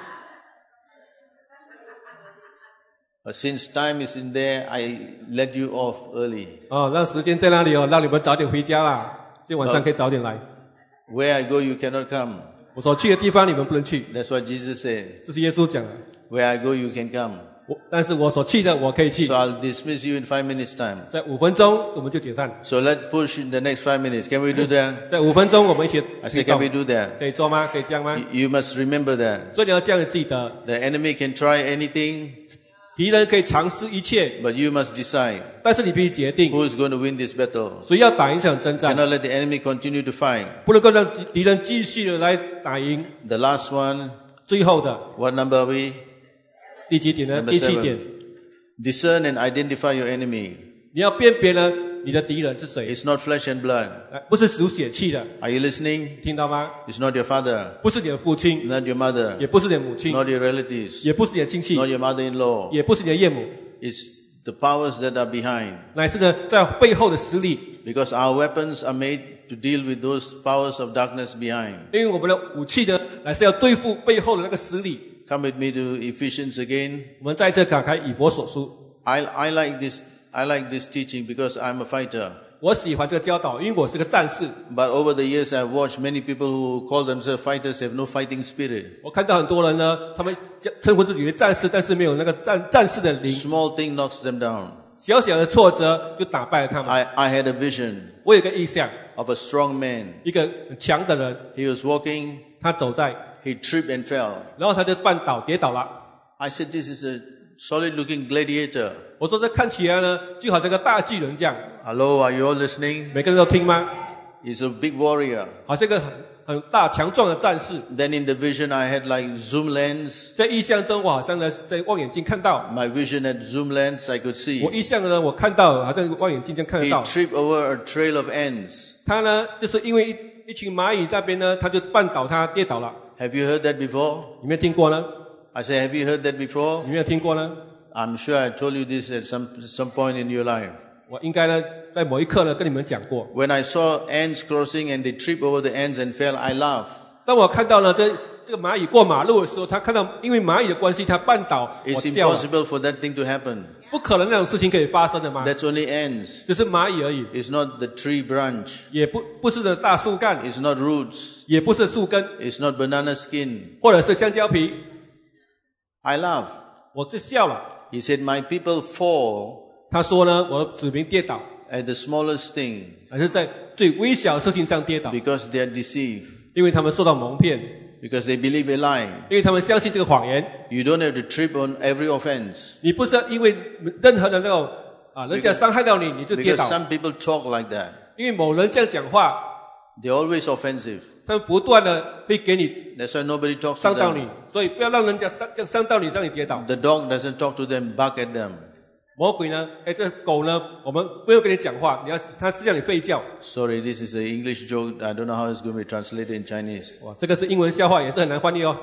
But since time is in there, I let you off early. 哦，让时间在那里哦，让你们早点回家啦。今天晚上可以早点来。 Where I go, you cannot come. 我所去的地方你们不能去， That's what Jesus said. 这是耶稣讲的。 Where I go, you can come. 我但是我所去的我可以去 So。I'll dismiss you in five minutes time. 在五分钟我们就解散。 So let's push in the next five minutes. Can we do that? 在五分钟我们一起 I 启 said, can 动 we do that? 可以做吗？可以这样吗？ You you must remember that. 所以你要这样记得， The enemy can try anything, 敌人可以尝试一切， but you must decide 但是你必须决定 who is going to win this battle. 谁要打一场征战， Cannot let the enemy continue to fight. 不能够让敌人继续的来打赢。 The last one, 最后的 what number are we? 第几点呢？ Number 第七点， Discern and identify your enemy. 你要辨别呢你的敌人是谁， It's not flesh and blood. 呃不是属血气的， Are you listening? 听到吗？ It's not your father, 不是你的父亲， not your mother, 也不是你的母亲， not your relatives, 也不是你的亲戚， not your mother-in-law. 也不是你的岳母， It's the powers that are behind. 乃是呢在背后的实力。 Because our weapons are made to deal with those powers of darkness behind. 因为我们的武器呢，乃是要对付背后的那个实力。 Come with me to Ephesians again. 我们再次打开以弗所书， I, I like this, I like this teaching because I'm a fighter. 我喜欢这个教导，因为我是个战士。 But over the years I've watched many people who call themselves fighters have no fighting spirit. 我看到很多人呢，他们称呼自己为战士，但是没有那个战战士的灵， Small thing knocks them down. 小小的挫折就打败了他们。 I, I had a vision 我有一个意象， of a strong man. 一个很强的人， He was walking, 他走在， he tripped and fell. 然后他就绊倒跌倒了。 I said, this is a solid looking gladiator. 我说这看起来呢，就好像个大巨人这样。 Hello, are you all listening? 每个人都听吗？ He's a big warrior. 好像一个很很大强壮的战士。 Then in the vision I had like zoom lens. 在意象中，我好像呢在望远镜看到。 My vision had zoom lens, I could 我 see. 意象呢，我看到好像望远镜这样看得 He 到。 tripped over a trail of ants. 他呢，就是因为一一群蚂蚁那边呢，他就绊倒他跌倒了。 Have you heard that before? 有没有听过呢？ I said, have you heard that before? 有没有听过呢？ I'm sure I told you this at some, some point in your life. 我应该呢，在某一刻呢跟你们讲过。 When I saw ants crossing and they tripped over the ants and fell, I laughed. 当我看到呢这这个蚂蚁过马路的时候，他看到因为蚂蚁的关系，他绊倒，我 It's 掉了。 impossible for that thing to happen. 不可能那种事情可以发生的吗？ That's only ants. 只是蚂蚁而已， It's not the tree branch. 也不不是的大树干， It's not roots. 也不是树根， It's not banana skin. 或者是香蕉皮。 I laugh. 我就笑了。 He said, my people fall 他说呢，我的子民跌倒， at the smallest thing 还是在最微小的事情上跌倒， because they are deceived, 因为他们受到蒙骗， because they believe a lie. 因为他们相信这个谎言。 You don't have to trip on every offense. 你不是因为任何的那种啊，人家伤害到你，你就跌 Because 倒。 some people talk like that. 因为某人这样讲话， They're always offensive. 他们不断的会给你 That's why nobody talks to 伤到你 them.， 所以不要让人家伤这样伤到你，让你跌倒。 The dog doesn't talk to them, bark at them. 魔鬼呢，哎，这狗呢，我们不用跟你讲话，你要它是让你吠叫。 Sorry, this is an English joke. I don't know how it's going to be translated in Chinese. 哇，这个是英文笑话，也是很难翻译哦。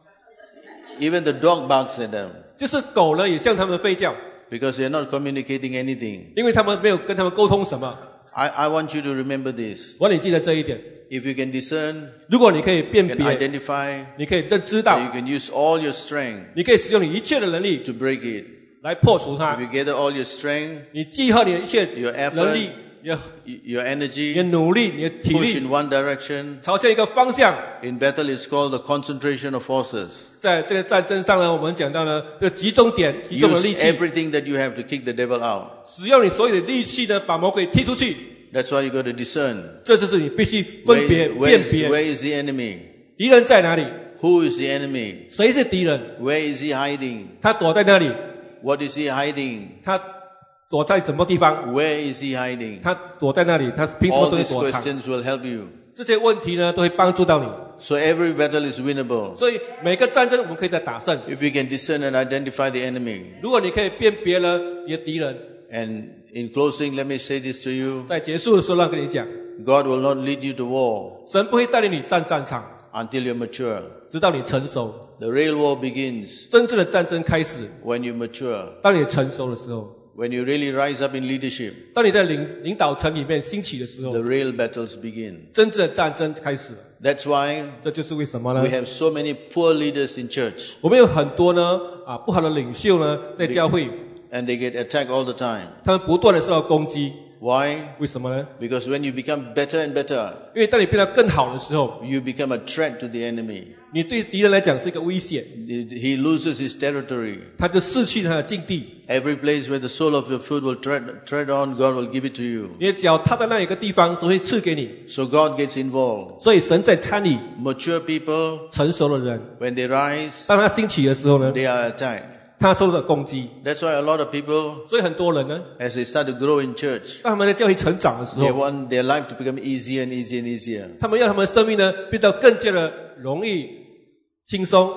Even the dog barks at them 就是狗呢，也向他们吠叫， because they're not communicating anything. 因为他们没有跟他们沟通什么。 I, I want you to remember this. 我让你记得这一点。 If you can discern, 如果你可以辨 can 别， identify, 你可以认知道 you，can use all your strength 你可以使用你一切的能力 to break it. 来破除 If 它。 you gather all your strength, 你集合你的一切 Your effort 能力，你的 y- your 你的 energy, 努力，你的体 push 力， in one direction. 朝向一个方向。 In battle, it's called the concentration of forces. 在这个战争上呢，我们讲到呢，这个集中点，集中的 Use 力气， everything that you have to kick the devil out. 使用你所有的力气呢，把魔鬼踢出去。 That's why you got to discern. 这就是你必须 Where 分别 is, where 辨 is, 别 where is the enemy? 敌人在哪里， Who is the enemy? 谁是敌人， Where is he hiding? 他躲在哪里， What is he hiding? 他躲在什么地方， Where is he hiding? 他躲在那里，他凭什么 All 都会 these 躲藏？ questions will help you. 这些问题呢，都会帮助到你。 So every battle is winnable 所以每个战争我们可以在打胜。 if you can discern and identify the enemy. 如果你可以辨别了你的敌人， And in closing, let me say this to you. 在结束的时候让跟你讲， God will not lead you to war 神不会带领你上战场， until you're mature. 直到你成熟。 The real war begins 真正的战争开始， when you mature. 当你成熟的时候， When you really rise up in leadership, 当你在领领导层里面兴起的时候， the real battles begin. 真正的战争开始了。 That's why 这就是为什么呢 we？have so many poor leaders in church 我们有很多呢啊不好的领袖呢，在教会， and they get attacked all the time. 他们不断的受到攻击。 Why? 为什么呢？ Because when you become better and better, 因为当你变得更好的时候， you become a threat to the enemy. 你对敌人来讲是一个威胁， He loses his territory. 他就失去他的境地。 Every place where the sole of your foot will tread, tread on, God will give it to you. 你的脚踏在那一个地方，神会赐给你。 So God gets involved. 所以神在参与 Mature people, 成熟的人， when they rise, 当他兴起的时候呢， they are attacked. 他受到攻击。 That's why a lot of people, 所以很多人呢， as they start to grow in church, 当他们在教会成长的时 they 候， want their life to become easier and easier and easier. 他们让他们的生命呢变得更加的容易、轻松。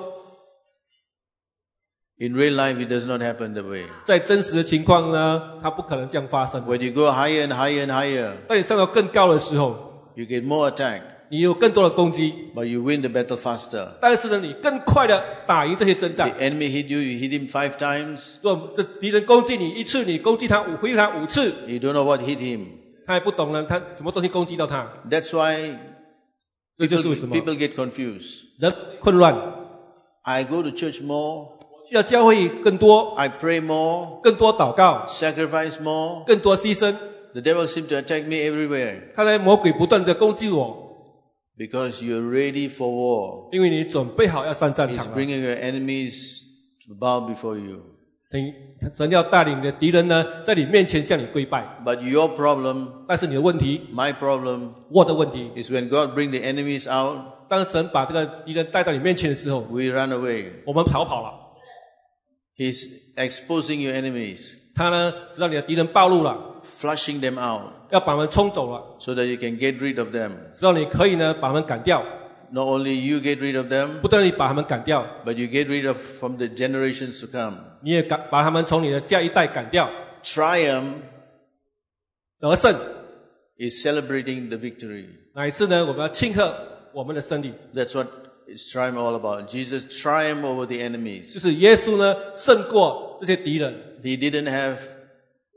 In real life, it does not happen that way. 在真实的情况呢，它不可能这样发生。 When you go higher and higher and higher, 当你上到更高的时候， you get more attack, 你有更多的攻击， but you win the battle faster. 但是呢，你更快的打赢这些征战 The。enemy hit you, you hit him five times, 如果这敌人攻击你一次，你攻击他五回他五次， you don't know what hit him. 他也不懂了，他什么东西攻击到他， That's why 这就是 people, 为什么 people get confused. 人混乱。 I go to church more, 去到教会更多， I pray more, 更多祷告， sacrifice more. 更多牺牲。 The devil seems to attack me everywhere 看来魔鬼不断的攻击我， because you're ready for war. 因为你准备好要上战 He's 场了。 bringing your enemies to bow before you. 等于神要带领你的敌人呢，在你面前向你跪拜。 But your problem, 但是你的问题， my problem, 我的问题， is when God bring the enemies out, 当神把这个敌人带到你面前的时候， we run away. 我们逃跑了。 He's exposing your enemies, 他呢，知道你的敌人暴露了， flushing them out 要把他们冲走了， so that you can get rid of them. 知道你可以呢把他们赶掉， Not only you get rid of them, 不但你把他们赶掉， but you get rid of from the generations to come. 你也赶把他们从你的下一代赶掉。 Triumph 得胜， is celebrating the victory. 乃是呢我们要庆贺我们的胜利， That's what is triumph all about. Jesus triumphed over the 就 enemies. 是耶稣呢胜过这些敌人。 He didn't have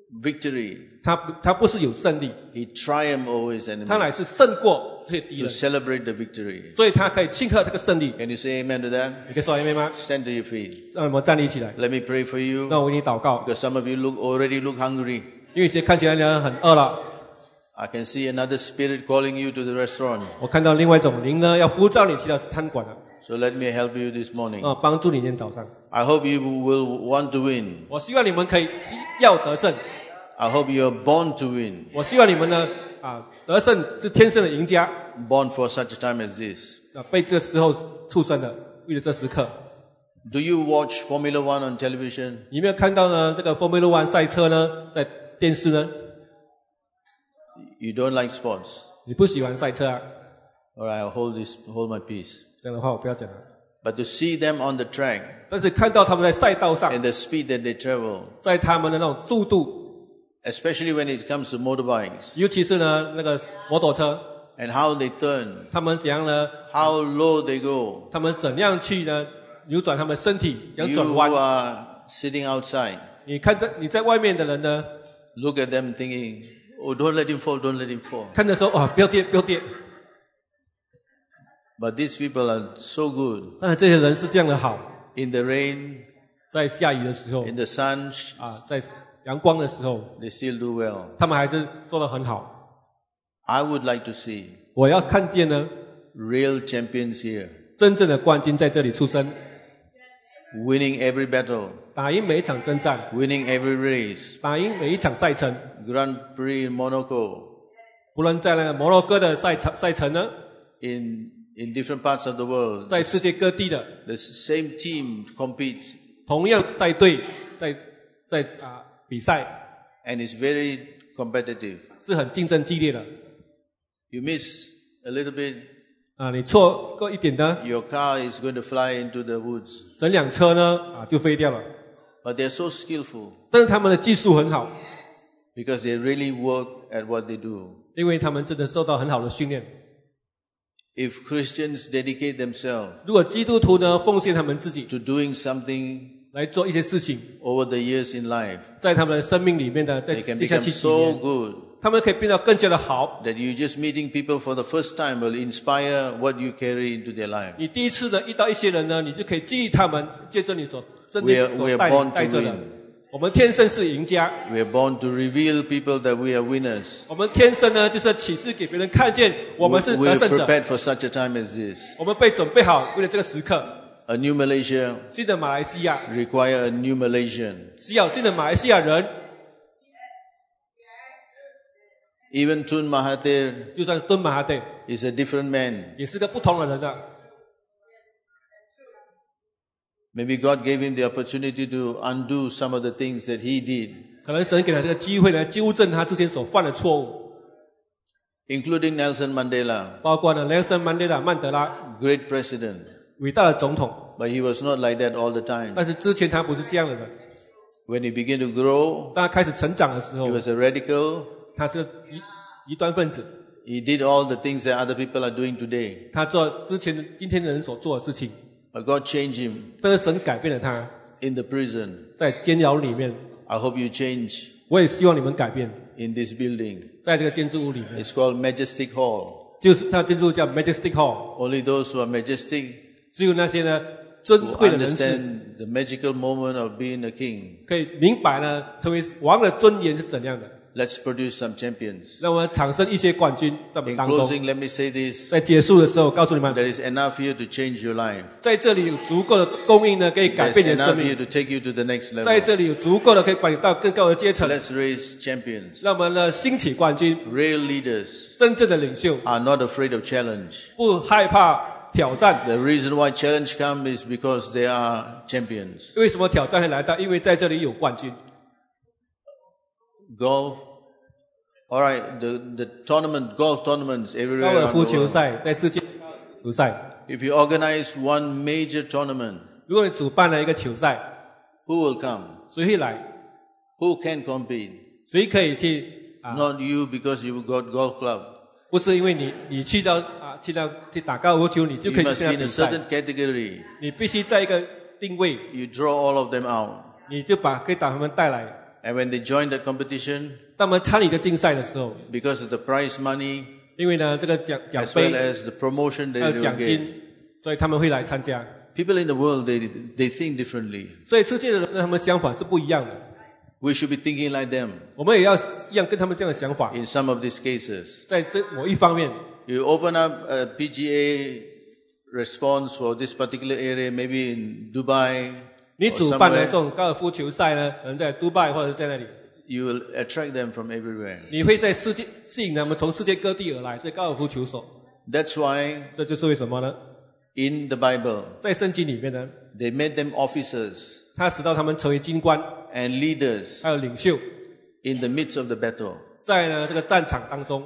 victory. 他他不是有胜利， He triumphed over his 他 enemy 乃是胜过这些敌 to 人， celebrate the victory. 所以他可以庆贺这个胜利。 Can you say amen to that? 你可以说阿们吗？ Stand to your feet. 让我们站立起来， Let me pray for you 让我为你祷告， because some of you look already look hungry. 因为有些看起来呢很饿了。 I can see another spirit calling you to the restaurant. 我看到另外一种灵呢，要呼召你去到餐馆了， So let me help you this morning. 啊，帮助你今天早上。 I hope you will want to win. 我希望你们可以要得胜， I hope you are born to win. 我希望你们呢，啊，得胜是天生的赢家， Born for such a time as this. 啊，被这个时候出生的，为了这时刻。 Do you watch Formula One on television? 你有没有看到呢？这个 Formula One 赛车呢，在电视呢？ You don't like sports. 你不喜欢赛车啊？ All right, I'll hold this, hold my peace. 这样的话我不要讲了。 But to see them on the track 但是看到他们在赛道上， and the speed that they travel, 在他们的那种速度， especially when it comes to motorbikes 尤其是呢那个摩托车， and how they turn, 他们怎样呢？ how low they go. 他们怎样去呢扭转他们身体，怎样 You 转弯 who？are sitting outside, 你看在你在外面的人呢， look at them thinking, oh, don't let him fall, don't let him fall. 看的时候哇，不要跌，不要跌。 But these people are so good. 但是这些人是这样的好， In the rain, 在下雨的时候 in the sun, 啊，在阳光的时候， they still do well. 他们还是做得很好。 I would like to see 我要看见呢， real champions here, 真正的冠军在这里出生， winning every battle, 打赢每一场征战， winning every race. 打赢每一场赛程。 Grand Prix in Monaco, 不论在那个摩洛哥的赛程赛程呢， in in different parts of the world, 在世界各地的 the same team competes, 同样赛队在在啊比赛 and it's very competitive. 是很竞争激烈的 You miss a little bit, 啊，你错过一点呢， your car is going to fly into the woods. 整辆车呢啊就飞掉了。 But they're so skillful 但是他们的技术很好， because they really work at what they do. 因为他们真的受到很好的训练。 If Christians dedicate themselves 如果基督徒呢奉献他们自己 to doing something 来做一些事情， over the years in life, 在他们的生命里面呢，在 they can 接下 become 去几 so 年， good 他们可以变得更加的好。 that you just meeting people for the first time will inspire what you carry into their life. 你第一次呢遇到一些人呢，你就可以激励他们，借着你所真 We 的 are- 所 we are 带 born to 带着的 win.。 我们天生是赢家， We are born to reveal people that we are winners. 我们天生呢就是启示给别人看见，我们是 We 得 are 胜者。 prepared for such a time as this. 我们被准备好，为了这个时刻。 A new Malaysia 新的马来西亚 require a new Malaysian. 需要新的马来西亚人， Even Tun Mahathir 就算敦马哈蒂 is a different man. 也是个不同的人啊。 Maybe God gave him the opportunity to undo some of the things that he did, 可能神给他这个机会来纠正他之前所犯的错误， including Nelson Mandela, 包括呢 Nelson Mandela 曼德拉 great president. 伟大的总统， But he was not like that all the time. 但是之前他不是这样的人。 When he began to grow, 当他开始成长的时 he 候， was a radical. 他是极极端分子， He did all the things that other people are doing today. 他做之前的今天的人所做的事情， But God changed him 但是神改变了他， in the prison. 在监牢里面。 I hope you change 我也希望你们改变， in this building. 在这个建筑物里面， It's called Majestic Hall. 就是它建筑物叫 Majestic Hall， Only those who are majestic 只有那些呢尊 who 贵的人士 understand the magical moment of being a king. 可以明白呢，成为王的尊严是怎样的。 Let's produce some champions. 让我们产生一些冠军在我们 In 当中。 closing, let me say this. 在结束的时候，告诉你们， There is enough here to change your life. 在这里有足够的供应呢，可以改 There's 变你的生 enough here 命。 to take you to the next 在 level. 这里有足够的可以管理到更高的阶层。 Let's raise champions. 让我们呢兴起冠军， Real leaders 真正的领袖 are not afraid of challenge. 不害怕挑战。 The reason why challenge comes is because they are champions. 为什么挑战会来到？因为在这里有冠军。 Golf. All right, the, the tournament, golf tournaments 高 everywhere 尔 around 夫 the 球 world. 赛在世界球赛， If you organize one major tournament, 如果你主办了一个球赛， who will come? 谁会来？ Who can compete? 谁可以去啊？ Not you because you got golf club. 不是因为你你去到啊去到去打高尔夫球，你就 You 可以去 must 参 be 加 in a 比赛。 certain category. 你必须在一个定位， You draw all of them out. 你就把可以把他们带来。 And when they join that competition, 当我们参与的竞赛的时候， because of the prize money, 因为呢这个奖奖 as 杯 well as the promotion 还 that 有 they will 奖 get, 金，所以他们会来参加。 people in the world, they, they think differently. 所以世界的人他们想法是不一样的， We should be thinking like them 我们也要一样跟他们这样的想法。 in some of these cases. 在这某一方面， You open up a P G A response for this particular area, maybe in Dubai 你 or 主办的这 somewhere, 种高尔夫球赛呢，可能在杜拜或者在那里， you will attract them from everywhere. 你会在世界吸引他们从世界各地而来，这高尔夫球手。 That's why 这就是为什么呢？ in the Bible, 在圣经里面呢， they made them officers 他使到他们成为军官， and leaders 还有领袖， in the midst of the battle. 在呢这个战场当中，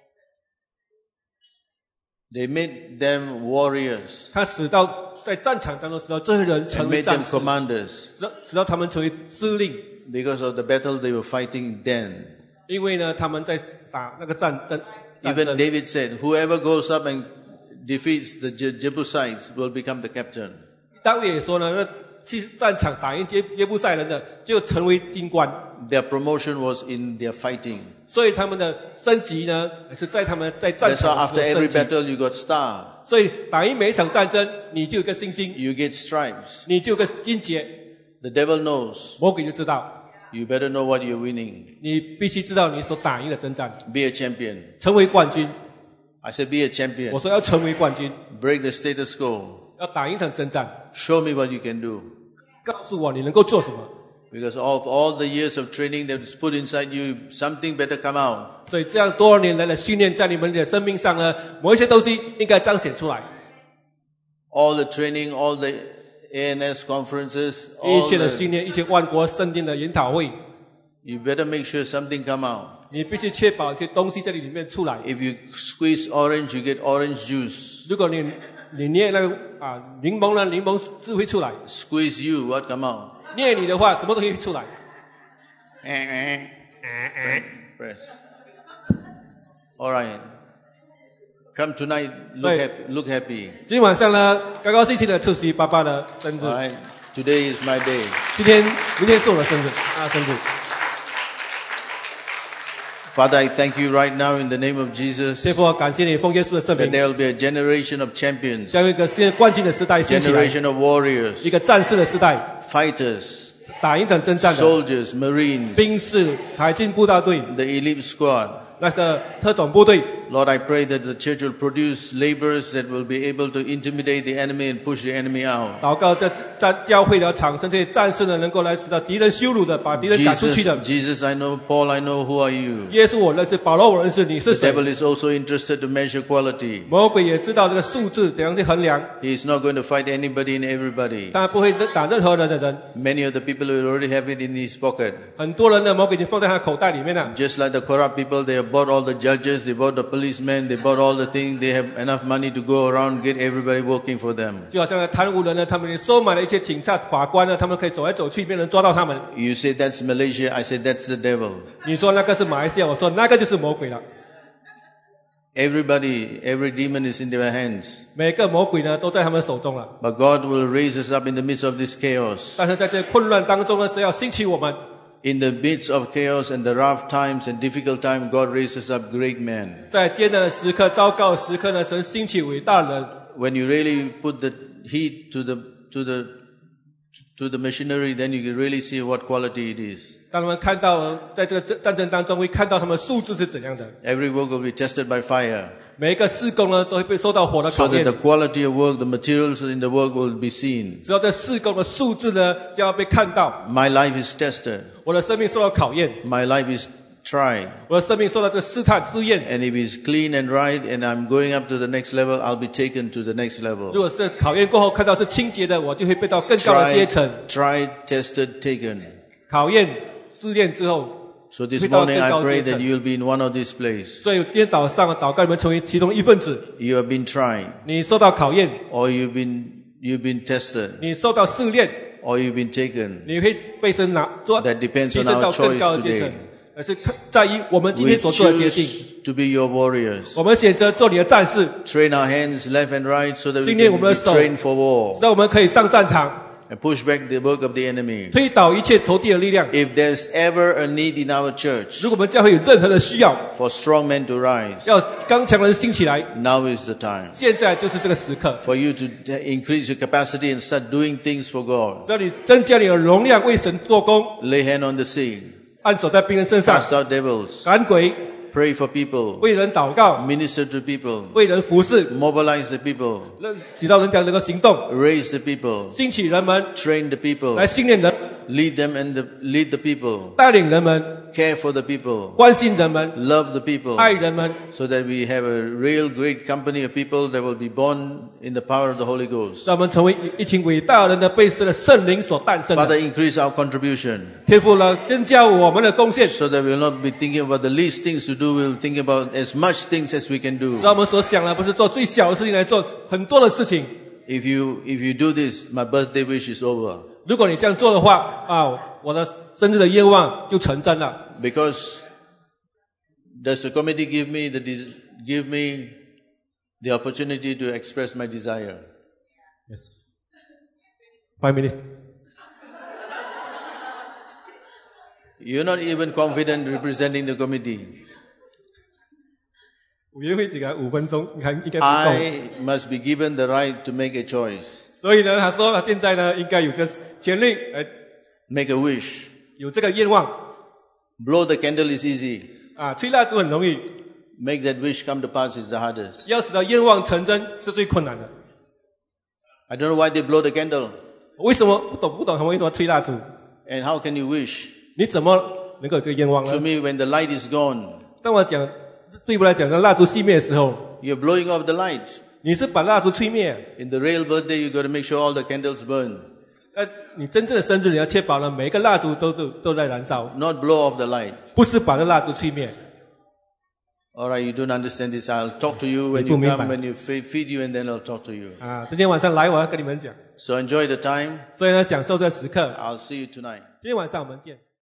They made them warriors 他使到在战场当中使到这些人 and 成为 made 战 them 士， commanders. 使到使到他们成为司令， Because of the battle they were fighting then. 因为呢他们在打那个战争。战 Even 争 David said, whoever goes up and defeats the Je- Jebusites will become the captain. 大卫也说呢，那去战场打赢耶耶布赛人的就成为军官， Their promotion was in their fighting. 所以他们的升级呢是在他们在战 That's 场 why 的 after 时候 every 升级。 battle you got star. 所以打赢每一场战争，你就有个星星， You get stripes. 你就有个金节， The devil knows. 魔鬼就知道， You better know what you're winning. 你必须知道你所打赢的征战， Be a champion. 成为冠军。 I said be a 我 champion. 说要成为冠军， Break the status quo. 要打赢一场征战， Show me what you can do. 告诉我你能够做什么。 Because of all the years of training that was put inside you, something better come out. 所以这样多少年来的训练，在你们的生命上呢，某一些东西应该彰显出来。 All the training, all the A N S conferences, 一 all 切的 the, 训练，一切万国圣殿的研讨会， you better make sure something come out. 你必须确保一些东西在你里面出来。 If you squeeze orange, you get orange juice. 如果你你捏那个啊柠檬呢，柠檬汁会出来； Squeeze you, what come out? 捏你的话，什么东西会出来？ Press. All right. Come tonight, look, Right. happy, look happy. 今天晚上呢，高高兴兴的出席爸爸的生日 All。right. Today is my day. 今天、明天是我的生日，啊，生日。 Father, I thank you right now in the name of Jesus 天父，我感谢你，奉耶稣的圣 that 名， there will be a generation of champions, 将一个现冠军的时代兴起来， generation of warriors, 一个战士的时代， fighters, 打赢场征战的 soldiers, marines, 兵士、海军部大队、 the elite squad. 那个特种部队。 Lord, I pray that the church will produce laborers that will be able to intimidate the enemy and push the enemy out. 祷告在在教会的产生这些战士呢，能够来使到敌人羞辱的，把敌人赶出去 Jesus, 的。 Jesus, I know, Paul, I know, who are you? 耶稣我认识，保罗我认识，你是 The 谁？ devil is also interested to measure quality. 魔鬼也知道这个数字怎样去衡量， He is not going to fight anybody and everybody. 当然不会打任何人的人。 Many of the people will already have it in his pocket. 很多人的魔鬼已经放在他口袋里面了。 Just like the corrupt people, they have bought all the judges, they bought the policemen, they bought all the things, they have enough money to go around, get everybody working for them. 就好像那贪污人呢，他们也收买了一些警察、法官呢，他们可以走来走去，没人抓到他们。 You say that's Malaysia, I say that's the devil. 你说那个是马来西亚，我说那个就是魔鬼了。 Everybody, every demon is in their hands. 每个魔鬼呢都在他们手中了。 But God will raise us up in the midst of this chaos. 但是在这混乱当中呢，是要兴起我们。 In the midst of chaos and the rough times and difficult times, God raises up great men. 在艰难的时刻、糟糕的时刻呢，神兴起伟大人。 When you really put the heat to the, to the, to the machinery, then you can really see what quality it is. 当他们看到在这个战争当中，会看到他们素质是怎样的。 Every work will be tested by fire. 每一个事工呢，都会被受到火的 So 考 that 验 the。quality of work, the materials in the work will be seen. 只要这事工的素质呢，就要被看到。 My life is tested. 我的生命受到考验， My life is tried. 我的生命受到这个试探试验。 And if it's clean and right and I'm going up to the next level, I'll be taken to the next 如 level. 果这考验过后看到是清洁的，我就会被到更高的阶 Tried, 层。 tried, tested, taken. 考验试验之后， So this 会到 morning 更 I 高 pray 阶 that 层。 you'll be in one of these places. 所以今天早上祷告你们成为其中一份子。 You have been tried, 你受到考验， or you've been, you've been tested, 你受到试炼， or you've been taken. 你会被神拿做 That depends 提 on 升 our 到更高的 choice 阶层 today.， 而是在于我们今 We 天所做的决定。 choose to be your warriors. 我们选择做你的战士， Train our hands left and right so that we 训练我 can 们 be 的手， trained for war. 让我们可以上战场。 and push back the work of the enemy. 推倒一切仇敌的力量。 If there's ever a need in our church 如果我们教会有任何的需要， for strong men to rise, 要刚强的人兴起来， now is the time 现在就是这个时刻。 for you to increase your capacity and start doing things for God. 只要你增加你的容量，为神做工， Lay hand on the sick, 按手在病人身上， cast out devils, 赶鬼， pray for people, 为人祷告， minister to people, 为人服侍， mobilize the people, 使到人家能够行动， raise the people, 兴起人们， train the people, 来训练人， lead them and the, lead the people, 带领人们， care for the people, 关心人们， love the people, 爱人们， so that we have a real great company of people that will be born in the power of the Holy Ghost. 让我们成为一群伟大人的被神的圣灵所诞生 Father, 的。 increase our contribution 天父呢，增加我们的贡献， so that we will not be thinking about the least things to do, we will think about as much things as we can do. 让我们所想的不是做最小的事情，来做很多的事情。 If you, if you do this, my birthday wish is over. 如果你这样做的话，啊，我的生日的愿望就成真了。 Because does the committee give me the, des- give me the opportunity to express my desire? Yes. Five minutes. You're not even confident representing the committee. 委员会只给五分钟，你看应该不够。 I must be given the right to make a choice, 所以呢，他说他现在呢，应该有这权利，呃， make a wish. 有这个愿望 Blow the candle is easy. 啊，吹蜡烛很容易， Make that wish come to pass is the hardest. 要使到愿望成真是最困难的。 I don't know why they blow the candle. 为什么不懂不懂他们为什么吹蜡烛？ And how can you wish? 你怎么能够有这个愿望 To 呢？ me, when the light is gone, 当我讲对我来讲，当蜡烛熄灭的时候， you're blowing off the light. 你是把蜡烛吹灭。 In the real birthday, you got to make sure all the candles burn, 呃，你真正的生日，你要确保了每一个蜡烛都都都在燃烧， not blow off the light. 不是把这蜡烛吹灭。 All right, you don't understand this. I'll talk to you when 你 you 不明 come, 白。 when you fe- feed you, and then I'll talk to you. 啊，今天晚上来，我要跟你们讲， So enjoy the time. 所以呢，享受这时刻。 I'll see you tonight. 今天晚上我们见。